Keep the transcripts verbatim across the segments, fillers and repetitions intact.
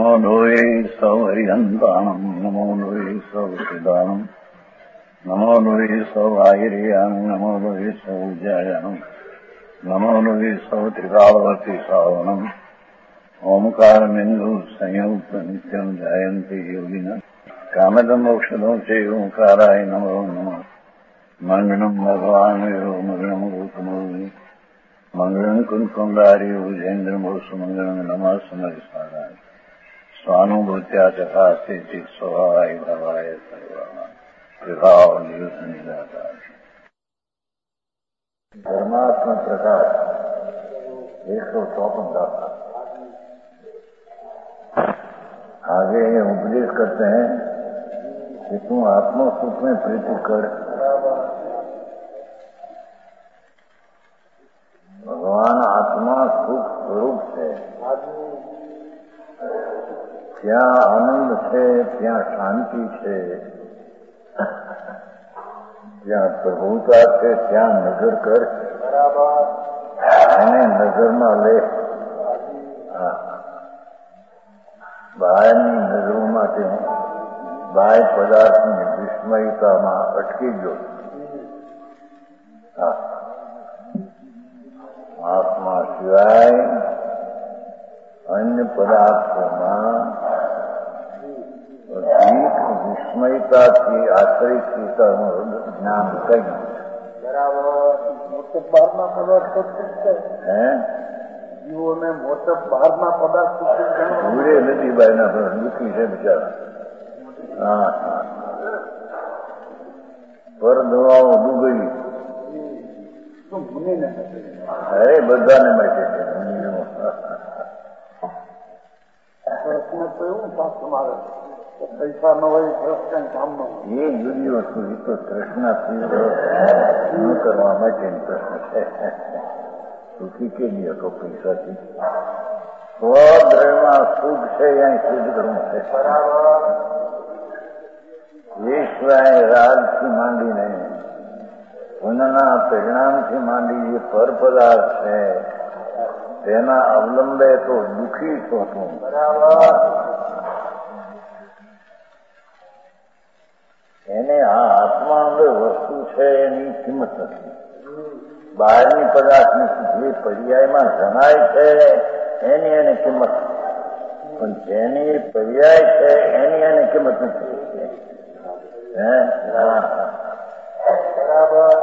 નમો લોહે સૌ હરિહંતાણમ નમો લોહે સૌ સિદ્ધાણમ નમો લોહે સૌ આયર્યાણમ નમો લોહે સૌ જયાણમ નમો લોહે સૌ ત્રિકાળવતી શ્રાવણમ ઓમકારમિંદુ સંયુક્ત નિત્યમ જાયંતી યોગિના કામદમ ઔષધો છે ઓંકારાય નમો નમઃ મંગળમ ભગવાન મંગળમ ગૌતમોની મંગળમ કુંકુંડારી ઉજેન્દ્રમો સુમંગળમ નમઃ સમરિસ્મરાય સ્વાનુભૂત્યા ચકાસ્તે ચિત સ્વભાવાય ભાવાય સર્વા વિભાવ નિયુત નિરાકાર परमात्मा प्रकाश एक सौ चौपन दाता आगे उपदेश करते हैं कि तुम आत्मा सुख में प्रीति कर। भगवान आत्मा सुख स्वरूप है, ત્યાં આનંદ છે, ત્યાં શાંતિ છે, જ્યાં પ્રભુતા છે ત્યાં નજર કર એને નજરમાં લે. બહારની નજરોમાંથી બાહ્ય પદાર્થની વિસ્મયતામાં અટકી ગયો. આત્મા સિવાય અન્ય પદાર્થોમાં વિસ્મયતાથી આશ્રિત પિતાનું જ્ઞાન કઈ બરાબર. મોટો બહારના પદાર્થ હે જીવોને મોટો બહારના પદાર્થ પૂરે નથી બાયના પર દુઃખી છે બિચારા. હા હા પર દવાઓ ડૂબી અરે બધાને માટે છે. પૈસા ન હોય કૃષ્ણ કામમાં એ જુદી વસ્તુ એ તો તૃષ્ણાથી ન કરવા માટે પ્રશ્ન છે. સુખી કે નહીં હતો પૈસાથી સ્વદ્રવ્યમાં સુખ છે અહીં સિદ્ધ કરવું છે. એ સિવાય રાજથી માંડીને પુનઃના પરિણામથી માંડી જે પર પદાર્થ છે તેના અવલંબે તો દુઃખી છો તું. બરાબર. એને આ આત્મા અંદર વસ્તુ છે એની કિંમત નથી. બહારની પદાર્થની જે પર્યાયમાં જણાય છે એની એને કિંમત, પણ જેની પર્યાય છે એની એને કિંમત નથી. હે બરાબર.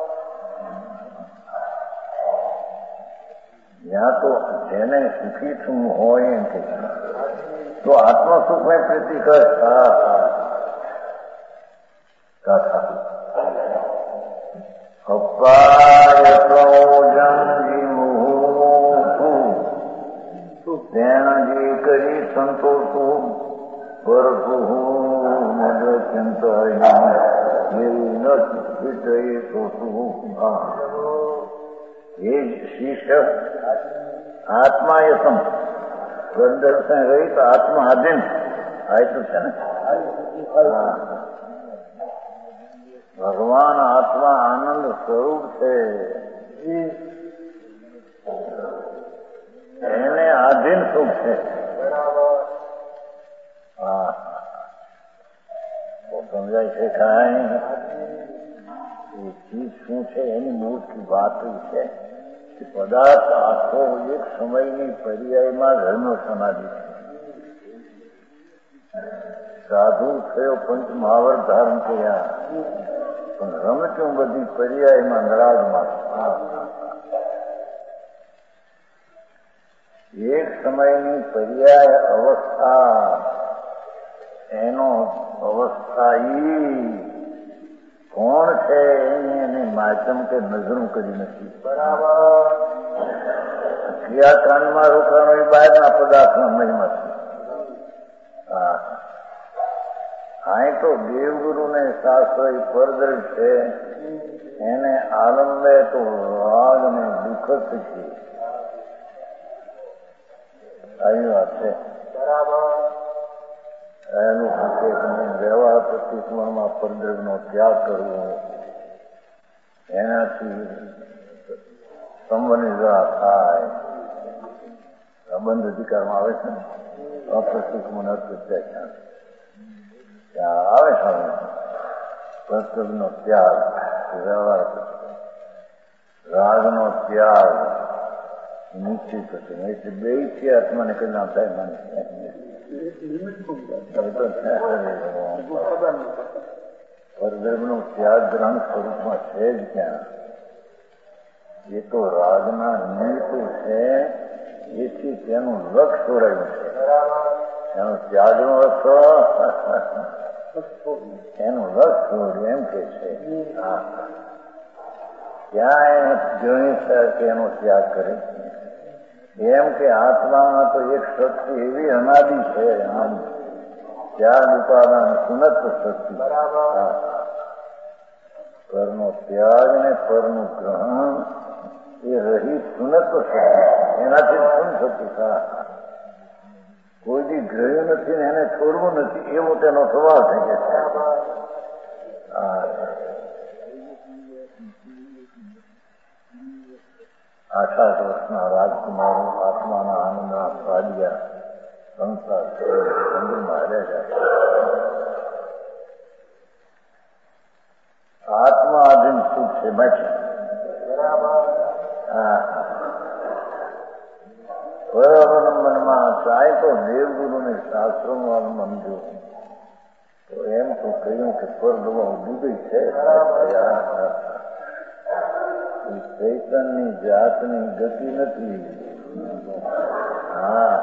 ત્યાં તો જેને સુખી થવું હોય એમ કે તો આત્મ સુખ મેં પ્રીતિ કર. હા હા અપાય પ્રયોજન તેણ જે કરી સંતોષું પરતું મદ ચિંતા એ શિષ્ય આત્મા યસમ પ્રદર્શન રહી તો આત્મા આધીન આયતું છે ને. ભગવાન આત્મા આનંદ સ્વરૂપ છે, એને આધીન સુખ છે. હા સમજાય છે કાંઈ એ ચીજ શું છે એની મોટી વાત છે કે પદાર્થ આખો એક સમયની પર્યાયમાં ધર્મ સમાધિ છે. સાધુ થયો પંચ મહાવર ધારણ કર્યા પણ રમતું બધી પર્યાયમાં નરાજમાં. એક સમયની પર્યાય અવસ્થા એનો અવસ્થા ઈ કોણ છે એની એને માધ્યમ કે નજરું કરી નથી. બરાબર. ક્રિયાકાંડમાં રોકાણો એ બહારના પદાર્થના મહિમા છે. હા અહીં તો દેવગુરુને શાસ્ત્ર પરદર છે એને આલંબે તો રાગ ને દુઃખ છે. આવી વાત છે. બરાબર. એનું હકીકત વ્યવહાર પ્રતિક્રમણમાં પરદરનો ત્યાગ કરવો એનાથી સંબંધિત થાય. સંબંધ અધિકારમાં આવે છે ને અપ્રતિકમાં નત્યા ક્યાં ત્યાં આવે છે કર્તવ્યનો ત્યાગ વ્યવહાર રાગનો ત્યાગ નિશ્ચિત હતું એટલે બે થી આત્માને કઈ ના થાય મને પરધર્મનો ત્યાગ ગ્રહણ સ્વરૂપમાં છે જ ક્યાં એ તો રાગના નિમિત્ત છે એથી તેનું લક્ષ છોડાયું છે એનો ત્યાગનો અર્થ એનું લક્ષ છોડ્યું એમ કે છે ત્યાં એને જોઈ કે એનો ત્યાગ કરે એમ કે આત્મામાં તો એક શક્તિ એવી અનાદિ છે આમ ત્યાગ ઉપાદાન સુનત શક્તિ પરનો ત્યાગ ને પરનું ગ્રહણ એ રહી સુનત શક્તિ એનાથી સુન શક્તિ કોઈ દી ગ્રહ્યું નથી ને એને છોડવું નથી એવો તેનો સ્વભાવ થઈ જશે આઠાઠ વર્ષના રાજકુમારો આત્માના આનંદના સ્વાદિયા સંસાર ચંદ્રમાં હાલ્યા જાય આત્મા આધીન સુખ છે બાકી અવલંબનમાં ચાહે તો દેવગુરુને શાસ્ત્રોનું અવલંબન તો એમ તો કહ્યું કે પરદવા ડૂબી છે ચૈતનની જાતની ગતિ નથી હા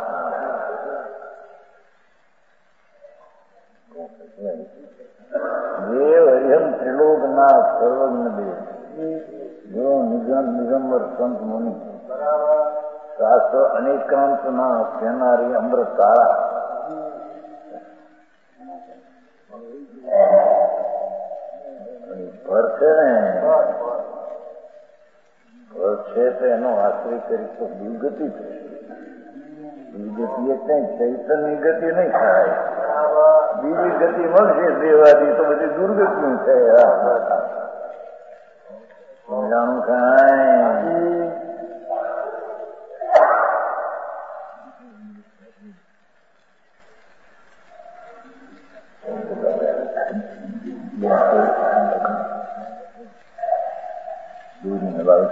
દેવ હરિહમ ત્રિલોકનાથ સર્વજ્ઞ દેવ જો નિગમ નિગંબર સંત મુનિ શાસ્ત્ર અનેકાંત ના કહેનારી અમૃત તારા પર છે ને છે તો એનો આશ્રય કરી તો દુર્ગતિ થશે દુર્ગતિ એટલે ચૈતનની ગતિ નહીં થાય બીજી ગતિ મળશે દેવાદી તો બધી દુર્ગતિઓ છે સમજાણું કાંઈ દૂરની બાબત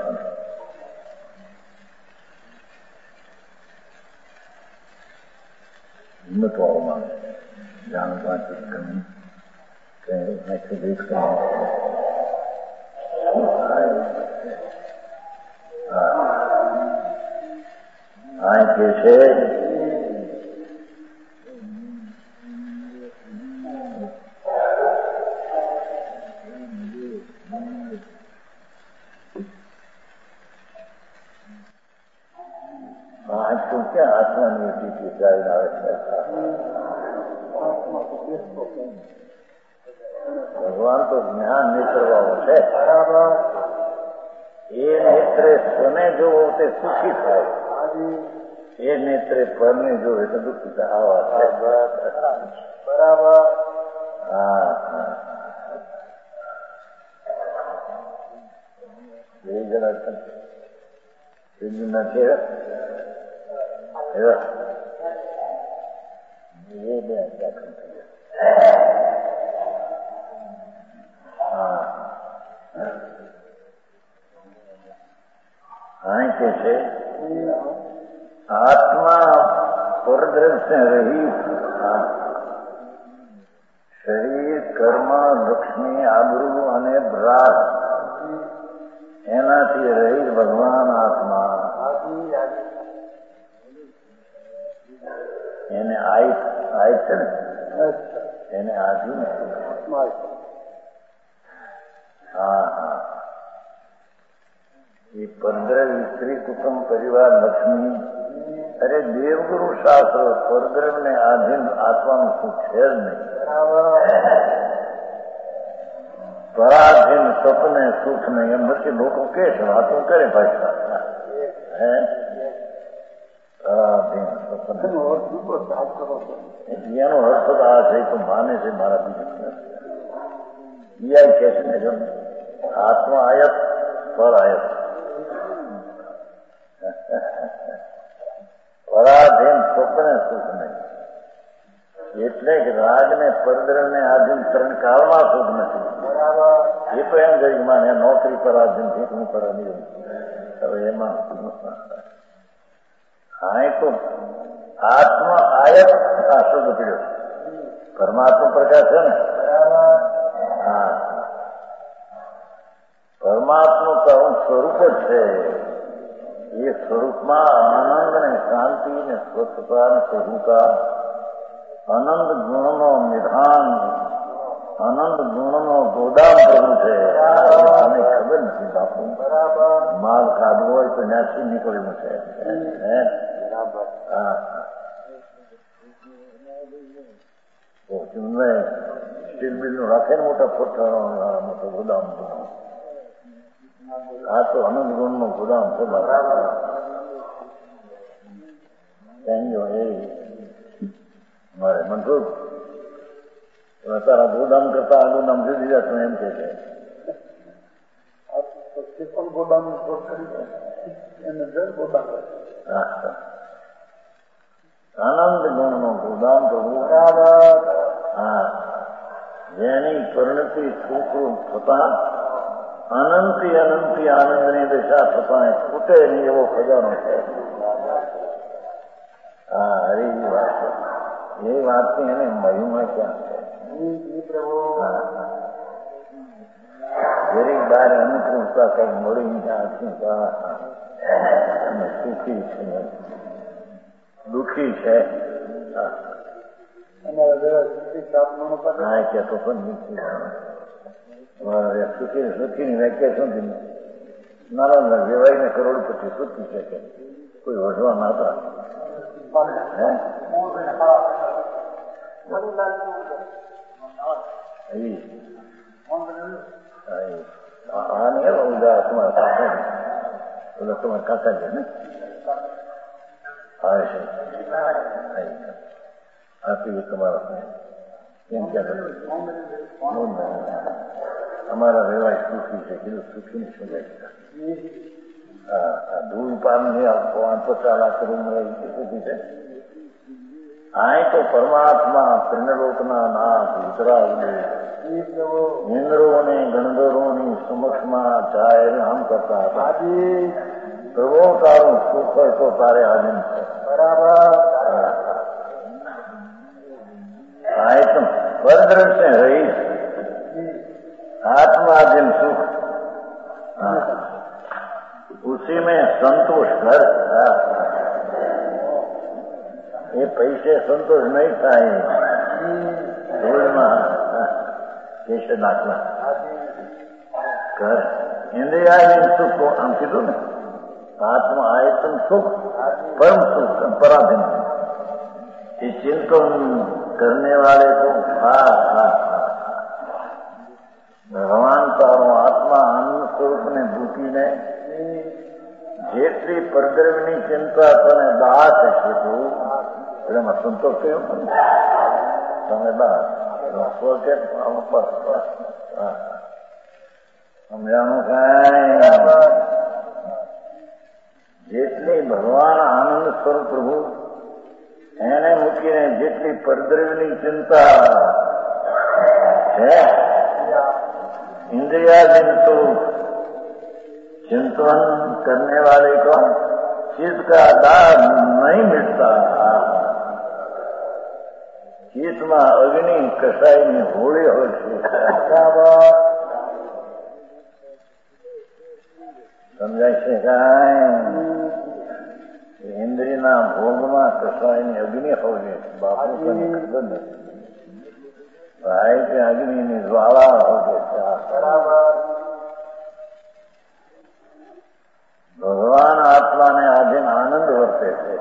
હિંમત વાળો માણસ જાણ વાંચિત કરવું કે એક્સરસાઇઝ કરવું આ કે છે ક્યાં આત્માની સ્થિતિ ચાલીને આવે છે ભગવાન તો જ્ઞાન નેત્રવાળો છે એ નેત્રે સ્વને જોવો તે સુખી થાય એ નેત્રે પરને જોવે તો દુઃખી થાય આવા બરાબર હા હા બે જણા સિંધુના છે એવા એ બે હા કે છે આત્મા પરદ્રવ્ય રહિત શરીર કર્મ લક્ષ્મી આબરૂ અને ભ્રાત એનાથી રહિત ભગવાન આત્મા એને આય આય છે ને એને આધીન હા હા એ પંદર સ્ત્રી કુટુંબ પરિવાર લક્ષ્મી અરે દેવગુરુ શાસ્ત્ર પરદ્રવ ને આધીન આત્માનું સુખ છે જ નહીં પરાધીન સપને સુખ નહીં એમ નથી લોકો કે છે વાતો કરે ભાઈ હે પરાધીન સપને એનો અર્થ આ છે તો માને છે મારા બીજા કે છે ને આત્મા આયત પર આયત એટલે કે રાગ ને પરદ્રવ ને આધીન ત્રણ કાળમાં સુખ નથી. એ તો એમ કહી માને નોકરી પર આધીન થી હું કરવા નહીં. હવે એમાં હા તો આત્મા આયત આ શબ્દ પીડ્યો પરમાત્મા પ્રકાશ છે ને. હા પરમાત્મા કરું સ્વરૂપ જ છે. એ સ્વરૂપમાં આનંદ ને શાંતિ ને સ્વચ્છતા ને સહુતા આનંદ ગુણનો નિધાન આનંદ ગુણનો ગોદામ કરવું છે. આને ખબર નથી બાપુ. માલ કાઢવો હોય તો ત્યાંથી નીકળ્યું છે. હા સ્ટીલ બિલ નું રાખે ને મોટા પોઠા મોટો ગોદામ. આ તો આનંદ ગુણ નો ગોદામ છે. મારે મનસુખ તારા ગોદામ કરતા આ ગોદામ જુદી જતું એમ કે છે. ગોદામ ગોદામ આનંદ ગુણ નો ગોદામ કરવું. હા જેની પરિણતિ સુખરૂપ થતા અનંતી અનંતી આનંદની દિશા થતા છૂટે નહીં એવો ખજાનો છે. હા હરી વાત એ વાતની એને મહિમા ક્યાં છે. દરેક બાર અનુકૂળતા કઈ મળી અને સુખી છે દુઃખી છે. હા કેતો પણ સુખી સુખીની વ્યાખ્યા શું થઈ? નાના વેવાઈ ને કરોડપતિ સુખી છે કે કોઈ વધવા ના હતા. તમારા કાકા તમારા કાકા છે ને આપી તમારા કેમ ક્યાં અમારા વ્યવહાર સુખી છે કીધું સુખી ને શું હા ધૂળ પાન નહીં આપો પચાસ લાખ સુખી છે. આ તો પરમાત્મા ત્રિનલોકના નાથ વિતરાગ ઇન્દ્રોને ગણધરોની સમક્ષમાં જાહેર આમ કરતા હતા. પ્રભુ તારું સુખ હોય તો તારે આનંદ છે. બરાબર આયતમ પરદ્રશ્ય રહી आत्माधीन सुख उसी में संतोष घर ये पैसे संतोष नहीं થાય. ધૂળમાં કેશે દાખલા ઘર ઇન્દ્રિયાધીન સુખ આમ કીધું ને આત્મા આયતન સુખ परम सुख पराधीन. ये चिंतन करने वाले को हा हा ભગવાન તારો આત્મા આનંદ સ્વરૂપ ને ભૂકીને જેટલી પરદ્રવની ચિંતા તને દાસ છે તું એમાં સંતોષ થયો તમે દાસ સ્વકે સમજાણું કાંઈ જેટલી ભગવાન આનંદ સ્વરૂપ પ્રભુ એને મૂકીને જેટલી પરદ્રવની ચિંતા છે इंद्रियाधीन तो चिंतन करने वाले को चीज का दान नहीं मिलता. चीज में अग्नि कसाई ની હોળી હોય છે. સમજાય છે કાંઈ? ઇન્દ્રિયના ભોગમાં કસાઈની અગ્નિ હોય છે. બાપુ કને ખબર નથી. ભાઈ કે અગ્નિની જ્વાળા હોય છે. ભગવાન આત્માને આધીન આનંદ વર્તે છે.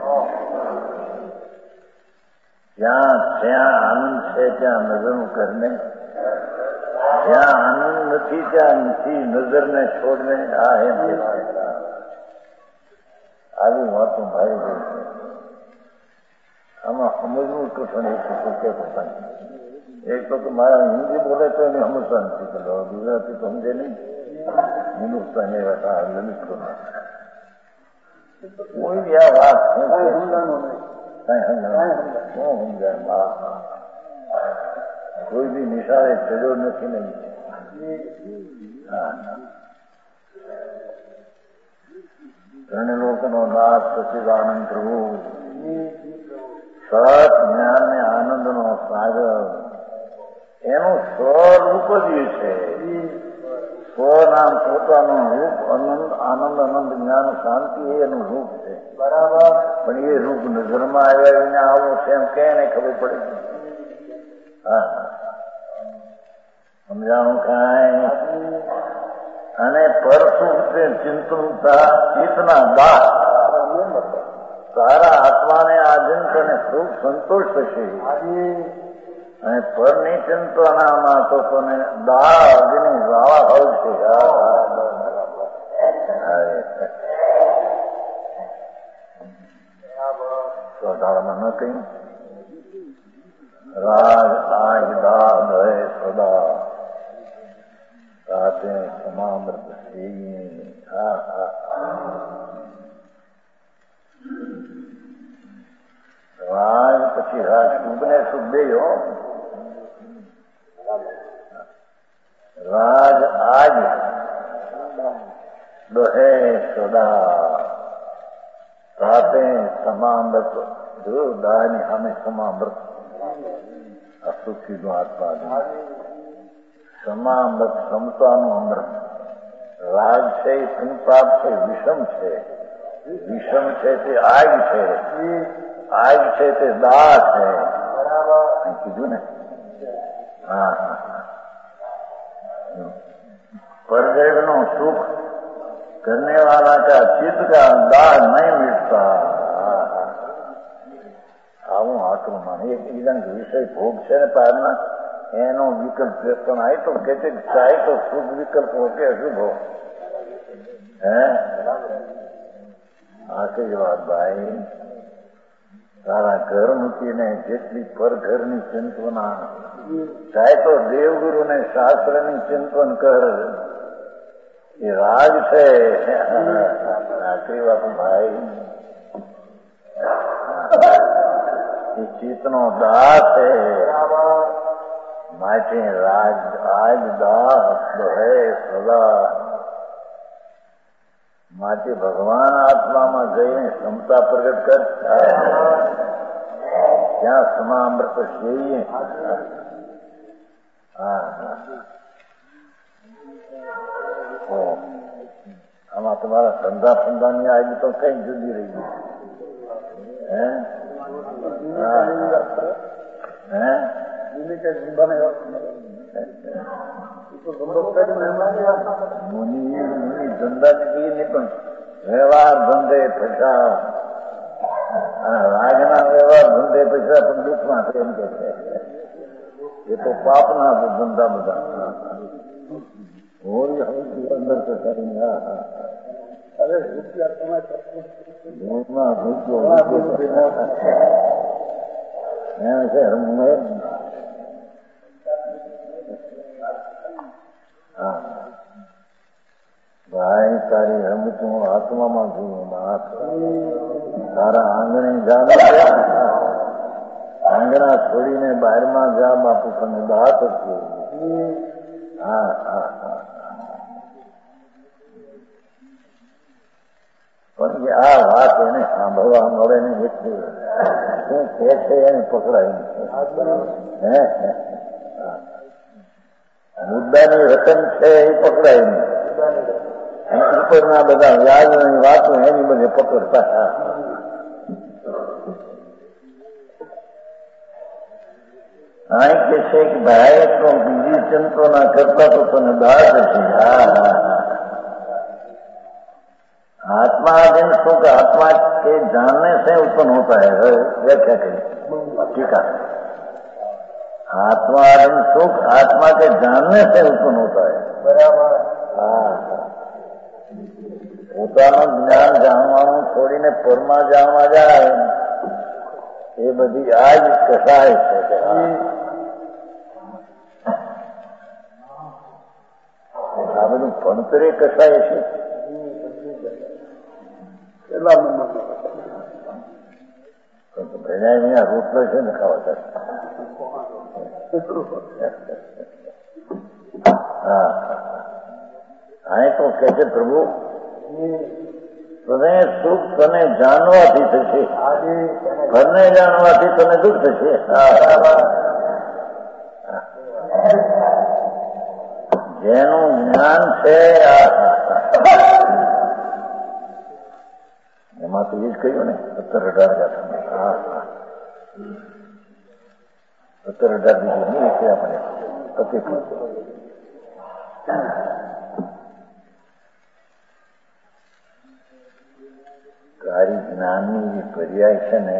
જ્યાં જ્યાં આનંદ છે ત્યાં નજરનું કરને, જ્યાં આનંદ નથી ત્યાં નથી નજરને છોડને. આ એમ આવી વાતો ભાઈ ગઈ છે. આમાં સમજવું તો પણ એક કે પોતાની એક તો મારા હિન્દી બોલે તો એને સમજતા નથી કરતો. ગુજરાતી તો સમજે નહીં. હિન્દુસ્તાની હતા લલિત કોઈ આ વાત કઈ સમજાય. કોઈ બી નિશાળે ચડ્યો નથી નહીં. ત્રણે લોકોનો નાથ સચિદાનંદ પ્રભુ સત જ્ઞાન ને આનંદ નો સાગર એનું સ્વરૂપ જ છે. સ્વનામ પોતાનું રૂપ આનંદ આનંદ આનંદ જ્ઞાન શાંતિ એનું રૂપ છે. બરાબર. પણ એ રૂપ નજરમાં આવ્યા વિના આવું છે એમ કે ને ખબર પડે. હા સમજાણું કાંઈ. અને પરસુખ ચિંતનતા ચિત્તના દાસ તારા આત્માને આધીન અને સુખ સંતોષ થશે. અને પરની ચિંતનામાં તો તને દાહ અગ્નિ જ્વાળા હોય છે. સ્વધારમાં ન કહ્યું રાગ આગ દાહ દહે સદા સાથે સમામૃત રાગ પછી રાગ શુભ ને શુભ બે રાગ આજ દહે સદા સાથે સમામૃત જો દાની સામે સમામૃત અસુખી નું આત્મા સમામૃત સમતાનું અમૃત. રાગ છે એ સંતાપ છે, વિષમ છે. વિષમ છે તે આગ છે, આગ છે તે દાહ છે. બરાબર કીધું ને. હા परदेव नो सुख करने वाला का चित्त का दाह नहीं मिटता. આવું આટલું માને એક બીજા વિષય ભોગ છે ને પારના એનો વિકલ્પ વ્યક્તન આય તો કે ચાહે તો શુભ વિકલ્પ હો કે અશુભ હો. હે આખી વાત ભાઈ તારા ઘર મૂકીને જેટલી પર ઘરની ચિંતવના ચાહે તો દેવગુરુ ને શાસ્ત્ર ની ચિંતન કર. એ રાગ છે. આખરી વાત ભાઈ એ ચિત્તનો દાહ છે. માટે રાગ આજ દાહ દહે સદા. માટે ભગવાન આત્મામાં જઈને ક્ષમતા પ્રગટ કર. ત્યાં સમામૃત છીએ. હા આમાં તમારા ધંધા ફંધાની આવી તો કઈ જુદી રહી ગઈ. હે હે મુનિ મુનિ ધંધા નથી નહીં પણ વ્યવહાર ધંધે પૈસા રાજના વ્યવહાર ધંધે પૈસા પણ દુઃખમાં છે એમ કે છે. એ તો પાપના ધંધા બધા હોળી હવે અંદર તો કરીને અરે રૂપિયા તમારે ભાઈ તારી રમત હું આત્મામાં છું. તારા આંગણે જા આંગણા છોડીને બહારમાં જા બાપુ તને દાત છું. હા હા હા પણ આ વાત એને સાંભળવા મળે ને એટલું શું કે છે એને પકડાય નહીં. મુદ્દાની રકમ છે એ પકડાય નહીં. ઉપરના બધા વ્યાજની વાતો એની બધે પકડતા. અહીં કે છે કે ભાઈ તો બીજી ચિંતના કરતા તો તને દાદ છે. હા હા आत्माधीन सुख आत्मा के जानने से उत्पन्न होता है. व्याख्या करें ठीक है. आत्माधीन सुख आत्मा के जानने से उत्पन्न होता है. बराबर. हाँ પોતાનું જ્ઞાન જાણવાનું છોડીને પરમાં જાણવા જાય એ બધી આ જ કસાય છે. આ બધું ભણતરે કસાય છે. કેટલા નંબર ભેજા રોટલો છે ને ખાવા હા હા તો કે છે પ્રભુ તને સુખ તને જાણવાથી થશે, ઘરને જાણવાથી તને દુઃખ થશે. જેનું જ્ઞાન છે એમાં તો એ જ કહ્યું ને સત્તર અઢાર ગાથા સત્તર અઢાર બીજું નહીં છે આપણે પતિ તારી જ્ઞાનની જે પર્યાય છે ને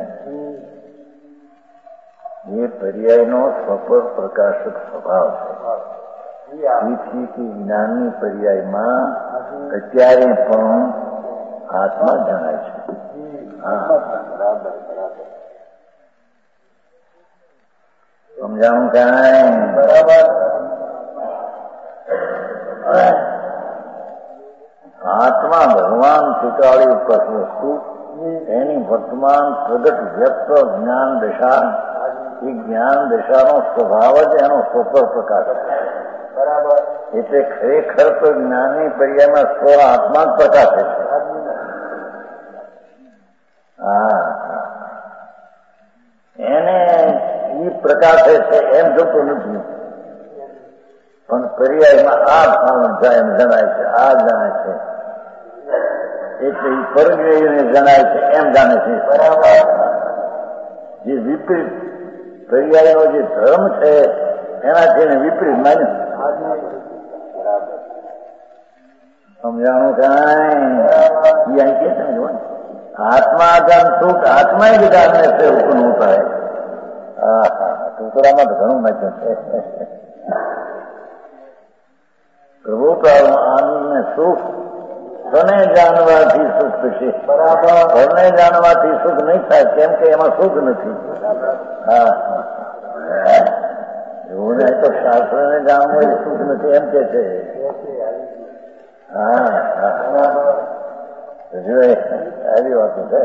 એ પર્યાયનો સ્વપર પ્રકાશક સ્વભાવ છે. તેથી કે જ્ઞાનની પર્યાયમાં અત્યારે પણ આત્મા જણાય છે. સમજાણું કાંઈ બરાબર. આત્મા ભગવાન શીખવાડી ઉપર વસ્તુ એની વર્તમાન પ્રગટ વ્યક્ત જ્ઞાન દશા એ જ્ઞાન દશાનો સ્વભાવ જ એનો સ્વપર પ્રકાશ છે. બરાબર. એટલે ખરેખર તો જ્ઞાનની પર્યાયમાં સ્વ આત્મા જ પ્રકાશે છે. હા એને એ પ્રકાશે છે એમ જોતું નથી, પણ પર્યાયમાં આ ભાવ જાય એમ જણાય છે, આ જાણે છે એટલે એ પરગ્રહીને જણાય છે એમ જાણે છે. બરાબર. જે વિપરીત પર્યાયનો જે ધર્મ છે એનાથી એને વિપરીત માને. સમજાણું કાંઈ એ અહીં કે છે ને આત્મા જન સુખ આત્મા જ જાણને છે ઉત્પન્ન હોતા હૈ. હા હા ટુકડામાં તો ઘણું નાખ્યું છે. પ્રભુ આનંદને સુખ તને જાણવાથી સુખ થશે. બરાબર. ઘરને જાણવાથી સુખ નહીં થાય, કેમ કે એમાં સુખ નથી. હા એવું નહીં તો શાસ્ત્રને જાણવું એ સુખ નથી એમ કે છે. હા હા જોઈ આવી વાતો છે.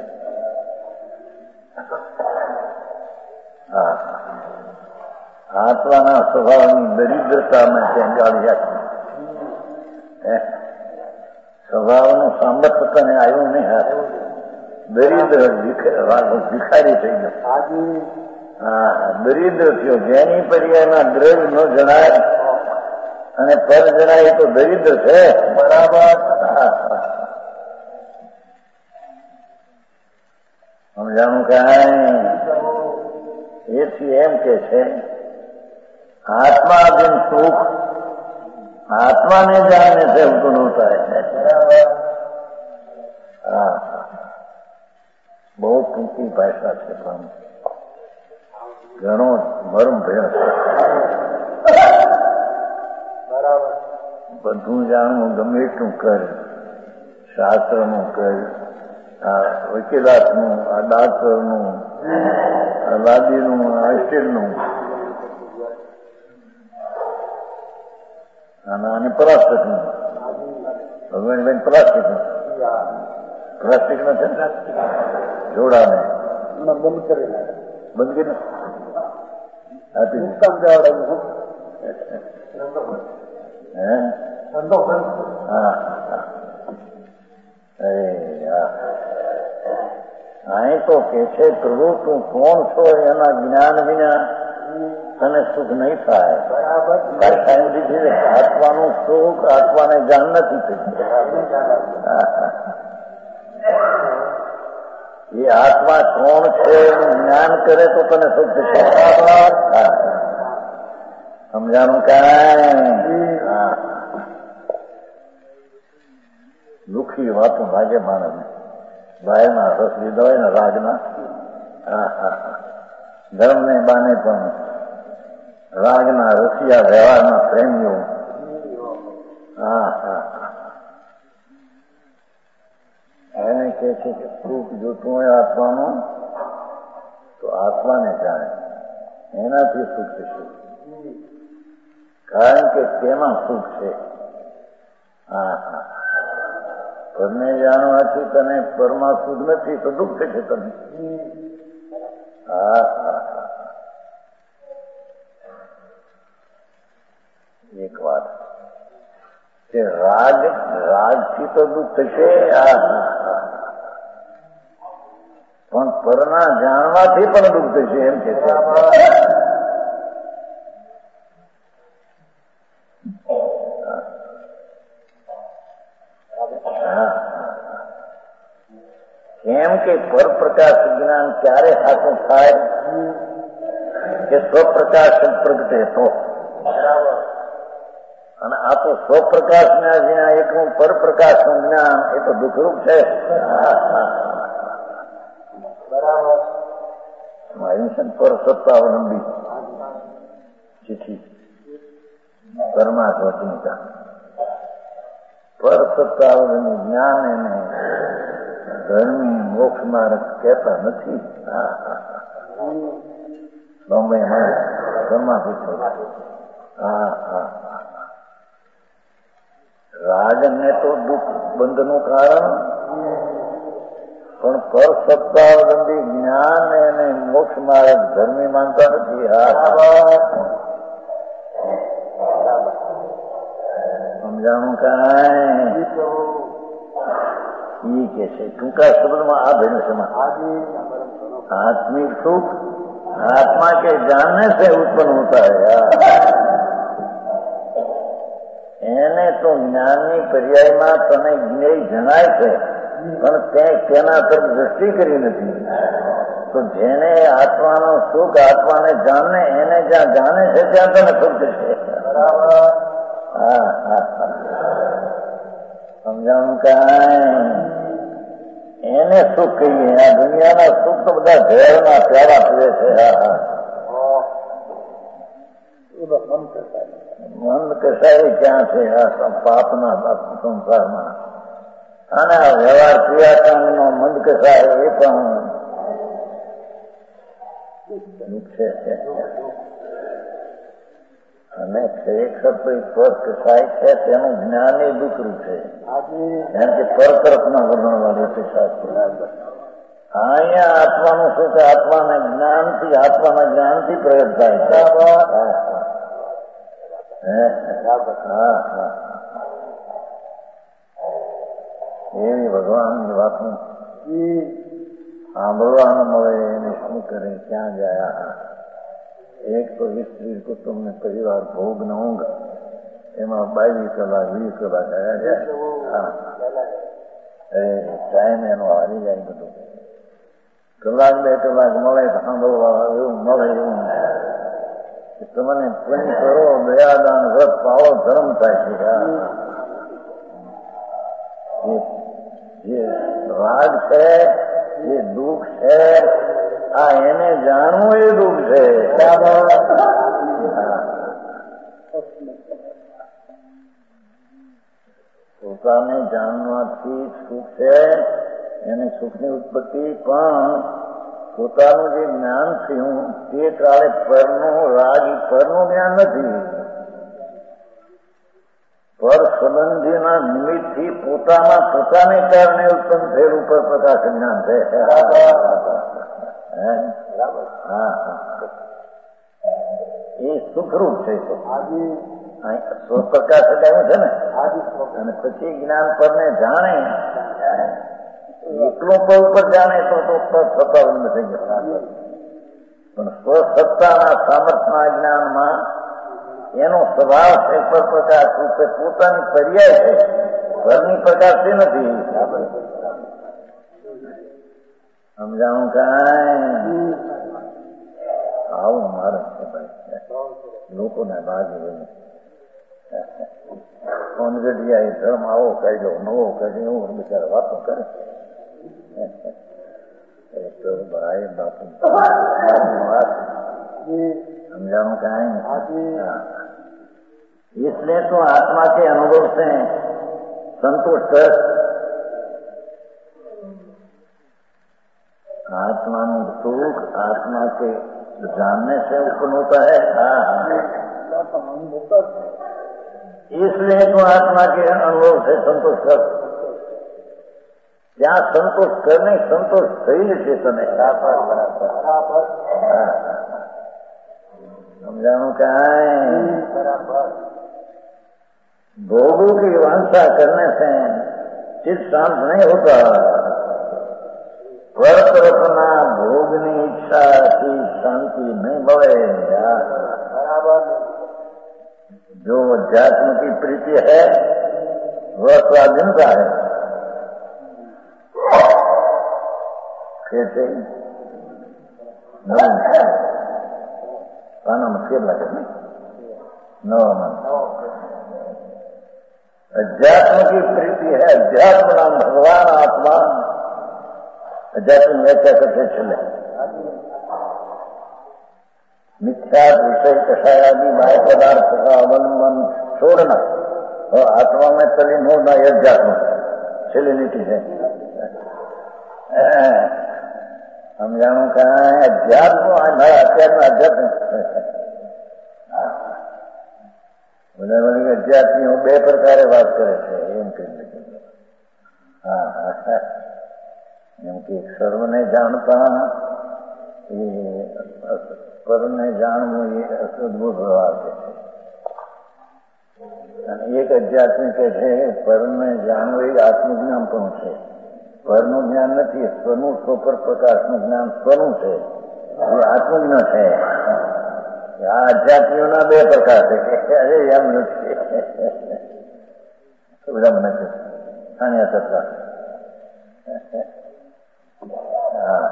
હા આત્માના સ્વભાવની દરિદ્રતા મેં સમજાવી આપી. સ્વભાવનું સામર્થ્ય તને આવ્યું નહીં. હા દરિદ્ર ભિખારી થઈ ગયો. હા દરિદ્ર થયો. જેની પર્યાયમાં દ્રવ્ય ન જણાય અને પર જણાય તો દરિદ્ર છે. બરાબર. સમજાણું કાંઈ એથી એમ કે છે આત્મા જેમ સુખ આત્માને જાણને છે ઉત્પન્ન હોતા હૈ. હા બહુ ટૂંકી ભાષા છે પણ ઘણો મરમ ભેળ છે. બરાબર. બધું જાણવું ગમે એટલું કર, શાસ્ત્રનું કર, આ વકીલાતનું, આ ડાક્ટરનું, આ વાદીનું, આ સ્ટીલનું અને પ્લાસ્ટિકનું. ભગવાન બેન પ્લાસ્ટિકનું પ્લાસ્ટિકનું છે ને જોડાને બંધ કરી બંધ કરી આપી હા અહીં તો કે છે પ્રભુ તું કોણ છો એના જ્ઞાન વિના તને સુખ નહીં થાય. બરાબર. આત્માનું સુખ આત્માને જાણ નથી થતી. એ આત્મા કોણ છે એનું જ્ઞાન કરે તો તને સુખ થશે. સમજાણું કાંઈ દુઃખી વાતો લાગે માણસને. ભાઈના રસ લીધો હોય ને રાગના. હા હા ધર્મને બાને પણ રાગના રસિયા વ્યવહારના પ્રેમીઓ. હા હા એને કહે છે કે સુખ જોતું હોય આત્માનું તો આત્માને જાણે એનાથી સુખ થશે, કારણ કે તેમાં સુખ છે. હા હા પરને જાણવાથી તને પરમાં સુખ નથી તો દુઃખ થશે તને. હા હા એક વાત કે રાગ રાગથી તો દુઃખ થશે, પણ પરના જાણવાથી પણ દુઃખ થશે એમ કે કેમ કે પરપ્રકાશ જ્ઞાન ક્યારે સાચું થાય કે સ્વપ્રકાશ પ્રગટે તો, અને આ તો સ્વપ્રકાશ ના જ્યાં એકનું પરપ્રકાશ નું જ્ઞાન એ તો દુઃખરૂપ છે. બરાબર. પર સત્તાવલંબી ચિઠ્ઠી પરમાત્મા પર સત્તાવલંબી જ્ઞાન એને ધર્મી મોક્ષ માર્ગ કહેતા નથી. બોમ્બે હા હા રાજને તો દુઃખ બંધ નું કારણ, પણ પર સત્તાવલંબી જ્ઞાન એને મોક્ષ માર્ગ ધર્મી માનતા નથી. સમજાણું કાંઈ ઈ કે છે ટૂંકા શબ્દમાં આ ભેણ સમાન आत्मिक सुख आत्मा के जानने से उत्पन्न होता है. એને તો જ્ઞાનની પર્યાયમાં તને જ્ઞેય જણાય છે, પણ તે તેના તરફ દ્રષ્ટિ કરી નથી. તો જેને આત્માનો સુખ આત્માને જાણે એને જ્યાં જાણે છે ત્યાં તને સુખ છે. હા હા સમજાણું કાંઈ એને સુખ કહીએ. આ દુનિયાના સુખ તો બધા ઝેરના પ્યારા પીવે છે. મન કસાય ક્યાં છે આ પાપના સંસારમાં? અને આ વ્યવહાર ક્રિયાકાંડ નો મંદ કસાય એ પણ દુઃખ છે. અને ખરેખર તો પર કસાય છે તેનું જ્ઞાન એ દુઃખરૂપ છે. કારણ કે પર તરફના વર્ણન વાળું છે શાસ્ત્ર. અહીંયા આત્માનું સુખ આત્માના જ્ઞાનથી આત્માના જ્ઞાનથી પ્રગટ થાય છે. એવી ભગવાનની વાતનું સાંભળવાનું મળે એને શું કરે, ક્યાં ગયા? એક તો સ્ત્રી કુટુંબ ને પરિવાર ભોગ ન ઊંઘ એમાં બાવીસ કલાક વીસ કલાક આવ્યા જાય. ટાઈમ એનો હારી જાય બધું. કલાક બે કલાક મળે તો સાંભળવા એવું મળે એવું તમને પુણ્ય કરો, દયાદાન વ્રત પાવો, ધર્મ થાય છે. જે રાગ છે એ દુઃખ છે, આ એને જાણવું એ દુઃખ છે. પોતાને જાણવાથી સુખ છે, એને સુખની ઉત્પત્તિ પણ પોતાનું જે જ્ઞાન થયું તે કાળે પરનું રાગ પરનું જ્ઞાન નથી. પર સંબંધીના નિમિત્તથી પોતાના પોતાને કારણે ઉત્પન્ન થયેલું પર પ્રકાશ જ્ઞાન છે. એ સુખરૂપ છે. સ્વપ્રકાશ કહ્યું છે ને, અને પછી જ્ઞાન પરને જાણે એકલું પદ ઉપર જાણે તો સત્તા થઈ ગયા. પણ સ્વસત્તાના સામર્થ્યના જ્ઞાનમાં એનો સ્વભાવ છે પર પ્રકાશ રૂપે પોતાની પર્યાય છે, ઘરની પ્રકાશથી નથી. સમજાણું કાંઈ? આવું મારે છે ભાઈ, લોકોને બાજુ ફોન ગઢિયા એ ધર્મ આવો કાઢ્યો નવો કાઢ્યો એવું બિચારા વાતો કરે. તો ભાઈ બાપુ समझाऊं कहेंगे. इसलिए तो आत्मा के अनुभव से संतुष्ट, आत्मा में सुख आत्मा के जानने से उत्पन्न होता है. हाँ इसलिए तो आत्मा के अनुभव से संतुष्ट कर, ત્યાં સંતોષ કરને સંતોષ થઈ જશે તને. સમજાણું કાંઈ? भोगों की वांछा करने से चित्त शांत नहीं होता। पर तरफना भोगनी इच्छा की शांति नहीं भवे। जो अध्यात्म की प्रीति है वह स्वाधीनता है। कैसे पाना मुश्किल लगे नहीं नो अध्यात्म की प्रीति है। अध्यात्म नाम भगवान आत्मा अध्यात्म व्याख्या करते चले। मिथ्या विषय कषायादि बाह्य पदार्थ का अवलंबन छोड़ना और आत्मा में तलीन होना यह अध्यात्म सेलिनिटी है। हम जानो कहा है अध्यात्म हमारा अध्यात्म अध्यात्म બધા વળી અધ્યાત્મીઓ બે પ્રકારે વાત કરે છે એમ કહી હા એમ કે સર્વને જાણતા એ પરને જાણવું એ અસદભૂત વ્યવહાર છે અને એક અધ્યાત્મી કે છે પરને જાણવું એ આત્મજ્ઞાન પણ છે. પરનું જ્ઞાન નથી, સ્વનું સ્વપર પ્રકાશનું જ્ઞાન સ્વનું છે એ આત્મજ્ઞ છે. આ અધ્યાત્મીઓના બે પ્રકાર છે કે અરે એમ નથી બધા મને છે સાણ્યા સત્તા. હા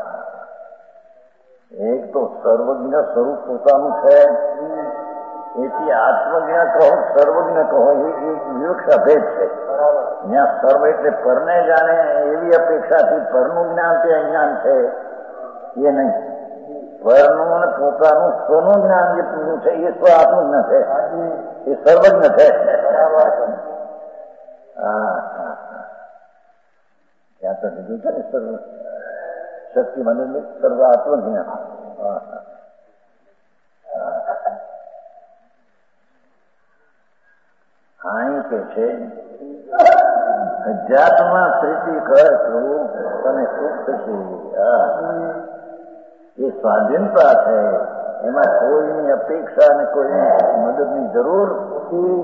એક તો સર્વજ્ઞ સ્વરૂપ પોતાનું છે એથી આત્મજ્ઞ કહો સર્વજ્ઞ કહો એ વિવક્ષા ભેદ છે. જ્યાં સર્વ એટલે પરને જાણે એવી અપેક્ષાથી પરનું જ્ઞાન તે અજ્ઞાન છે એ નહીં. પરનું અને પોતાનું સ્વનું જ્ઞાન જે પૂરું છે એ સ્વ આત્મજ્ઞ છે એ સર્વજ્ઞ છે. હા ત્યાં તો લીધું છે ને સર્વ શક્તિ મને સર્વ આત્મજ્ઞ. અહીં કે છે અધ્યાત્મમાં પ્રીતિ કર પ્રભુ તને સુખ થશે. એ સ્વાધીનતા છે, એમાં કોઈની અપેક્ષા અને કોઈની મદદની જરૂર નથી.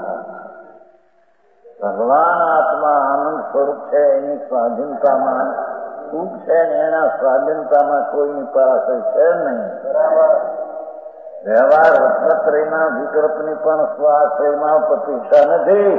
ભગવાન આત્મા આનંદ સ્વરૂપ છે, એની સ્વાધીનતામાં સુખ છે ને એના સ્વાધીનતામાં કોઈની પરાશય છે નહીં. વ્યવહાર રત્નત્રયના વિકલ્પની પણ સ્વાશ્રયમાં પ્રતીક્ષા નથી.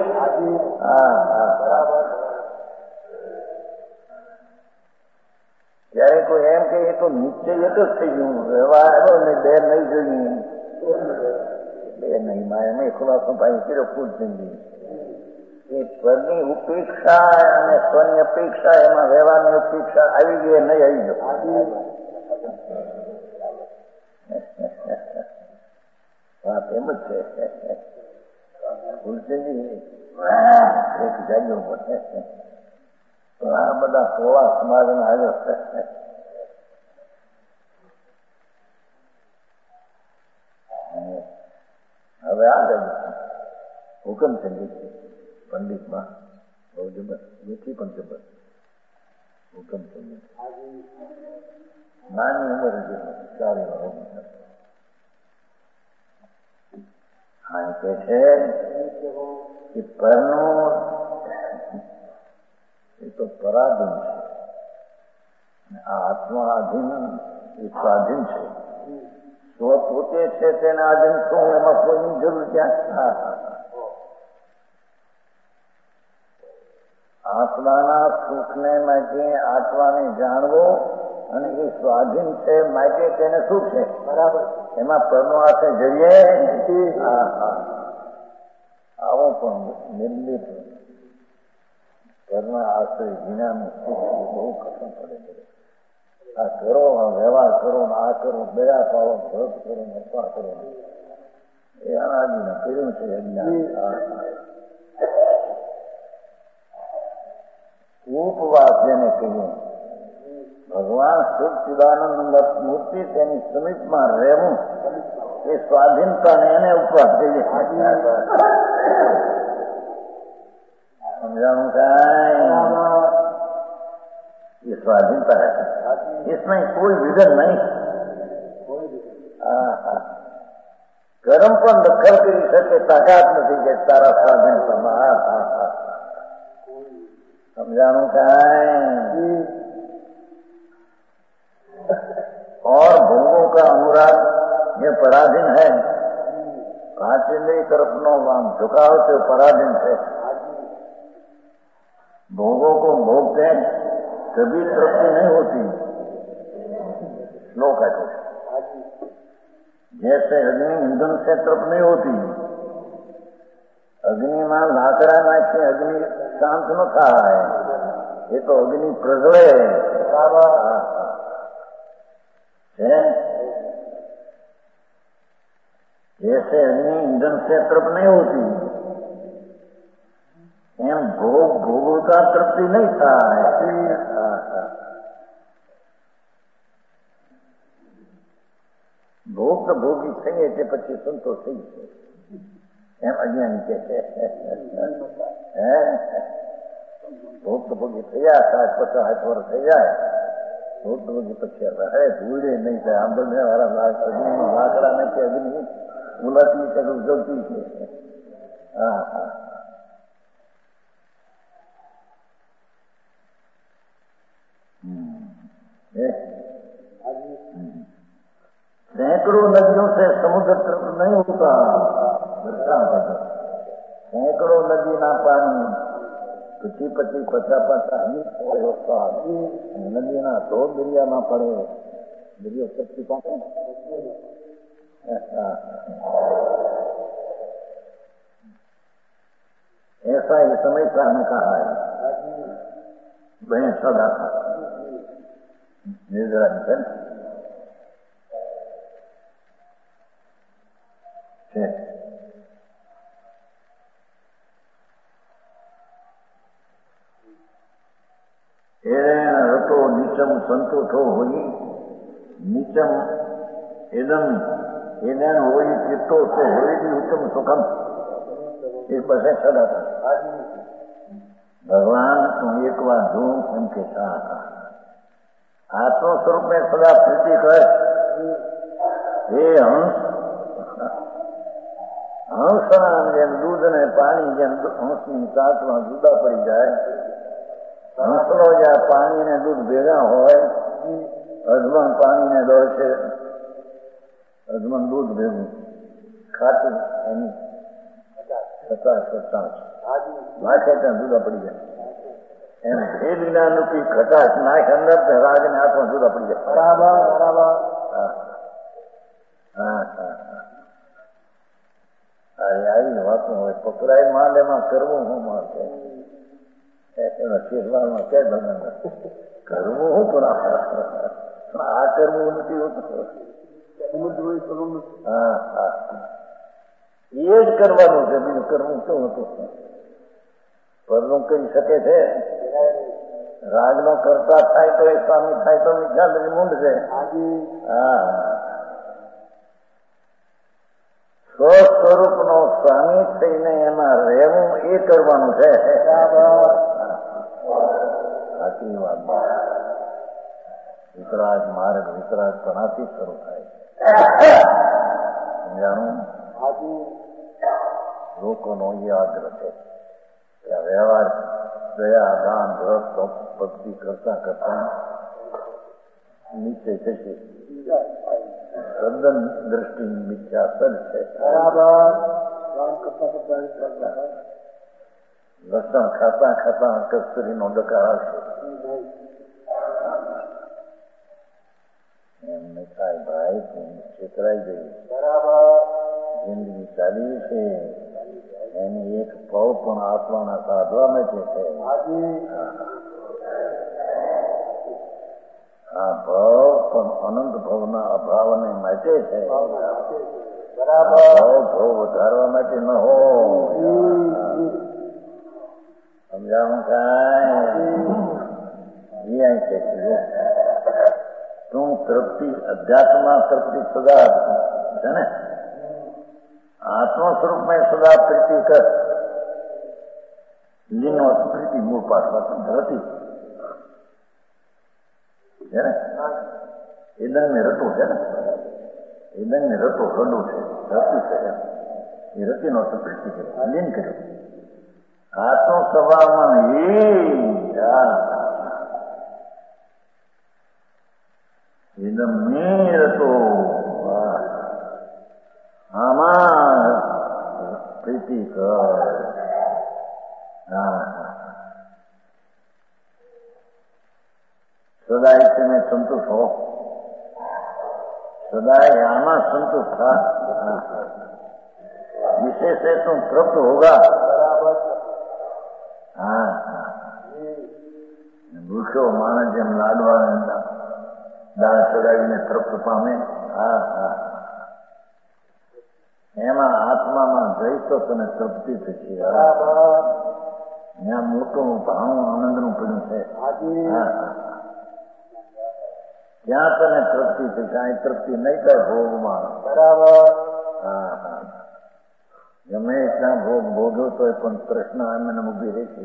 ત્યારે કોઈ એમ કે એ તો નિશ્ચય એક જ થઈ ગયું વ્યવહાર ને બે નહીં જોઈએ બે નહીં માં એમ ખુલાસો ભાઈ કર્યો ખુદ જિંદગી એ સ્વરની ઉપેક્ષા અને સ્વની અપેક્ષા એમાં વ્યવહારની અપેક્ષા આવી ગઈ નહીં આવી ગયો. વાત એમ જ છે ફૂલચંદી એક જાગ્યો પડે પણ આ બધા સોળા સમાજમાં આવ્યો છે. હવે આ જાગ્યો હુકમચંદી પંડિતમાં બહુ જબર મીઠી પણ જબર હુકમચંદી નાની ઉંમર જ ચાલી વર્ષ હા કે છે કે પરનું એ તો પરાધીન છે અને આ આત્મા આધીન એ સ્વાધીન છે. સ્વ પોતે છે તેના આધીન શું એમાં કોઈની જરૂર ક્યાં? આત્માના સુખને માટે આત્માને જાણવો અને એ સ્વાધીન છે માટે તેને સુખ છે. બરાબર, એમાં પરનો હાથે જઈએ આવો પણ નિર્મિત ઘરના આશ્રય વિનાનું સુખ બહુ કઠણ પડે. આ કરો વ્યવહાર કરો આ કરો દયા પાડો ભરત કરો અપા કરો એ અનાદિને કર્યું છે અજ્ઞાન. ઉપવાસ જેને કહીએ ભગવાન સચ્ચિદાનંદ મૂર્તિ તેની સમીપમાં રહેવું એ સ્વાધીનતા ને એને ઉપવાસ કહીએ. समझाऊं का ये स्वाधीनता है, इसमें कोई विघन नहीं. કર્મ પણ દખલ કરી શકે તાકાત નથી કે તારા સાધન સમાર. समझाणु काहे. और भोगों का अनुराग ये पराधीन है. पांच इंद्रिय तरफ नो आम झुकाव से पराधीन है. भोगों को भोगते हैं कभी तृप्ति नहीं होती. श्लोक है कुछ जैसे अग्नि ईंधन से तृप्त नहीं होती. अग्नि में लाकड़ा नाखी अग्नि शांत न था है. ये तो अग्नि प्रज्वले है. जैसे अग्नि ईंधन से तृप्त नहीं होती एम भोग भोग का तृप्ति नहीं था है. भोग तो भोगी થઈ એટલે પછી સંતોષ થઈ છે એમ અજ્ઞાની કે છે. ભોગ તો ભોગી થયા સાત પચાસ આઠ વર્ષ થઈ જાય. ભોગ તો ભોગી પછી હે ભૂલે નહીં થાય. આંબળને વાળા અગ્નિ લાકડા નથી અગ્નિ મુલાતી કરું જલતી છે. હા હા सैकड़ों नदियों से समुद्र तृप्त नहीं होता. सैकड़ों नदी ना पानी पची पची पचा पचा होता. नदी ना तो दरिया ना पड़े. दरिया शक्ति पाते ऐसा ही समय सा ने कहा है. वह सदा था निरंतर रतो नीचम संतोषो होई. नीचम इदम इदन होई चित्तो से होई भी उत्तम सुखम. इस पर से सदा था. भगवान तुम एक बार जो उनके साथ आत्म स्वरूप में सदा प्रीति कर. हे हंस હંસના જેમ દૂધ ને પાણી જેમ હંસની ચાંચમાં જુદા પડી જાય. હંસલો જ્યાં પાણી ને દૂધ ભેગા હોય અજમન પાણી ને દોડશે. અજમન દૂધ ભેગું ખાતું એની સત્તા સત્તા નાખે ત્યાં જુદા પડી જાય. એમ ભેદ વિનાનું ખટાશ નાખ અંદર રાગ ને હાથમાં જુદા પડી જાય. બરાબર બરાબર. હા હા હા આવી વાતો હોય. પકડાય માંડે માં કરવું હું મારે શેરવામાં ક્યાં ભગવાન કરવું હું પણ આ કરવું નથી હોતું. હા હા એ જ કરવાનું છે. બીજું કરવું શું હતું? પરનું કરી શકે છે. રાગ નો કરતા થાય તો એ સ્વામી થાય તો વિચાર મૂંડ છે. હા સ્વસ્વરૂપ નો સ્વામી થઈને એમાં રહેવું એ કરવાનું છે. સાચી વાત. વિતરાગ માર્ગ વિતરાગ પણાથી શરૂ થાય. સમજાણું? લોકોનો એ આગ્રહ છે કે આ વ્યવહાર દયા દાન વ્રત ભક્તિ કરતા કરતા નીચે જશે. તદ્દન દ્રષ્ટિ મિથ્યા છે. લસણ ખાતા ખાતા કસ્તુરીનો ડકાર આવશે. એમને થાય ભાઈ તું છેતરાઈ ગઈ. જિંદગી ચાલી છે એની એક પવ પણ આત્માના સાધવા નથી છે. આ ભાવ પણ અનંત ભાવના અભાવને માટે છે. ભાવ ભાવ વધારવા માટે ન હોય. સમજાવું કાંઈ છે તું તૃપ્તિ અધ્યાત્મા તૃપ્તિ સદા છે ને. આત્મ સ્વરૂપ में સદા પ્રીતિ કર. લીનો પ્રીતિ મૂળ પાઠમાં ધરતી છે ને. એ દન મેં રટું છે ને. એ દંડ રતો રડો છે, રતી છે. એ રતીનો તૃપ્તિ કર્યો, લીન કર્યો. આત્મ સ્વભાવમાં એકદમ મેર હતો. આમાં પ્રીતિ કર. હા સદાય તમે સંતુષ્ટ હો, सदाई आना संतुष्ट था. जिसे से तुम तृप्त होगा. हाँ ભૂખ્યો માણસ જેમ લાડવા દાળ ચડાવીને તૃપ્ત પામે. હા હા એમાં આત્મામાં જઈ તો તને તૃપ્તિ થશે. ત્યાં મોટું ભાણું આનંદનું પડ્યું છે. હા હા ત્યાં તને તૃપ્તિ છે. કાંઈ તૃપ્તિ નહીં થાય ભોગમાં. બરાબર. હા હા ગમે એટલા ભોગ ભોગ્યો તો પણ પ્રશ્ન એમને ઉભી રહેશે.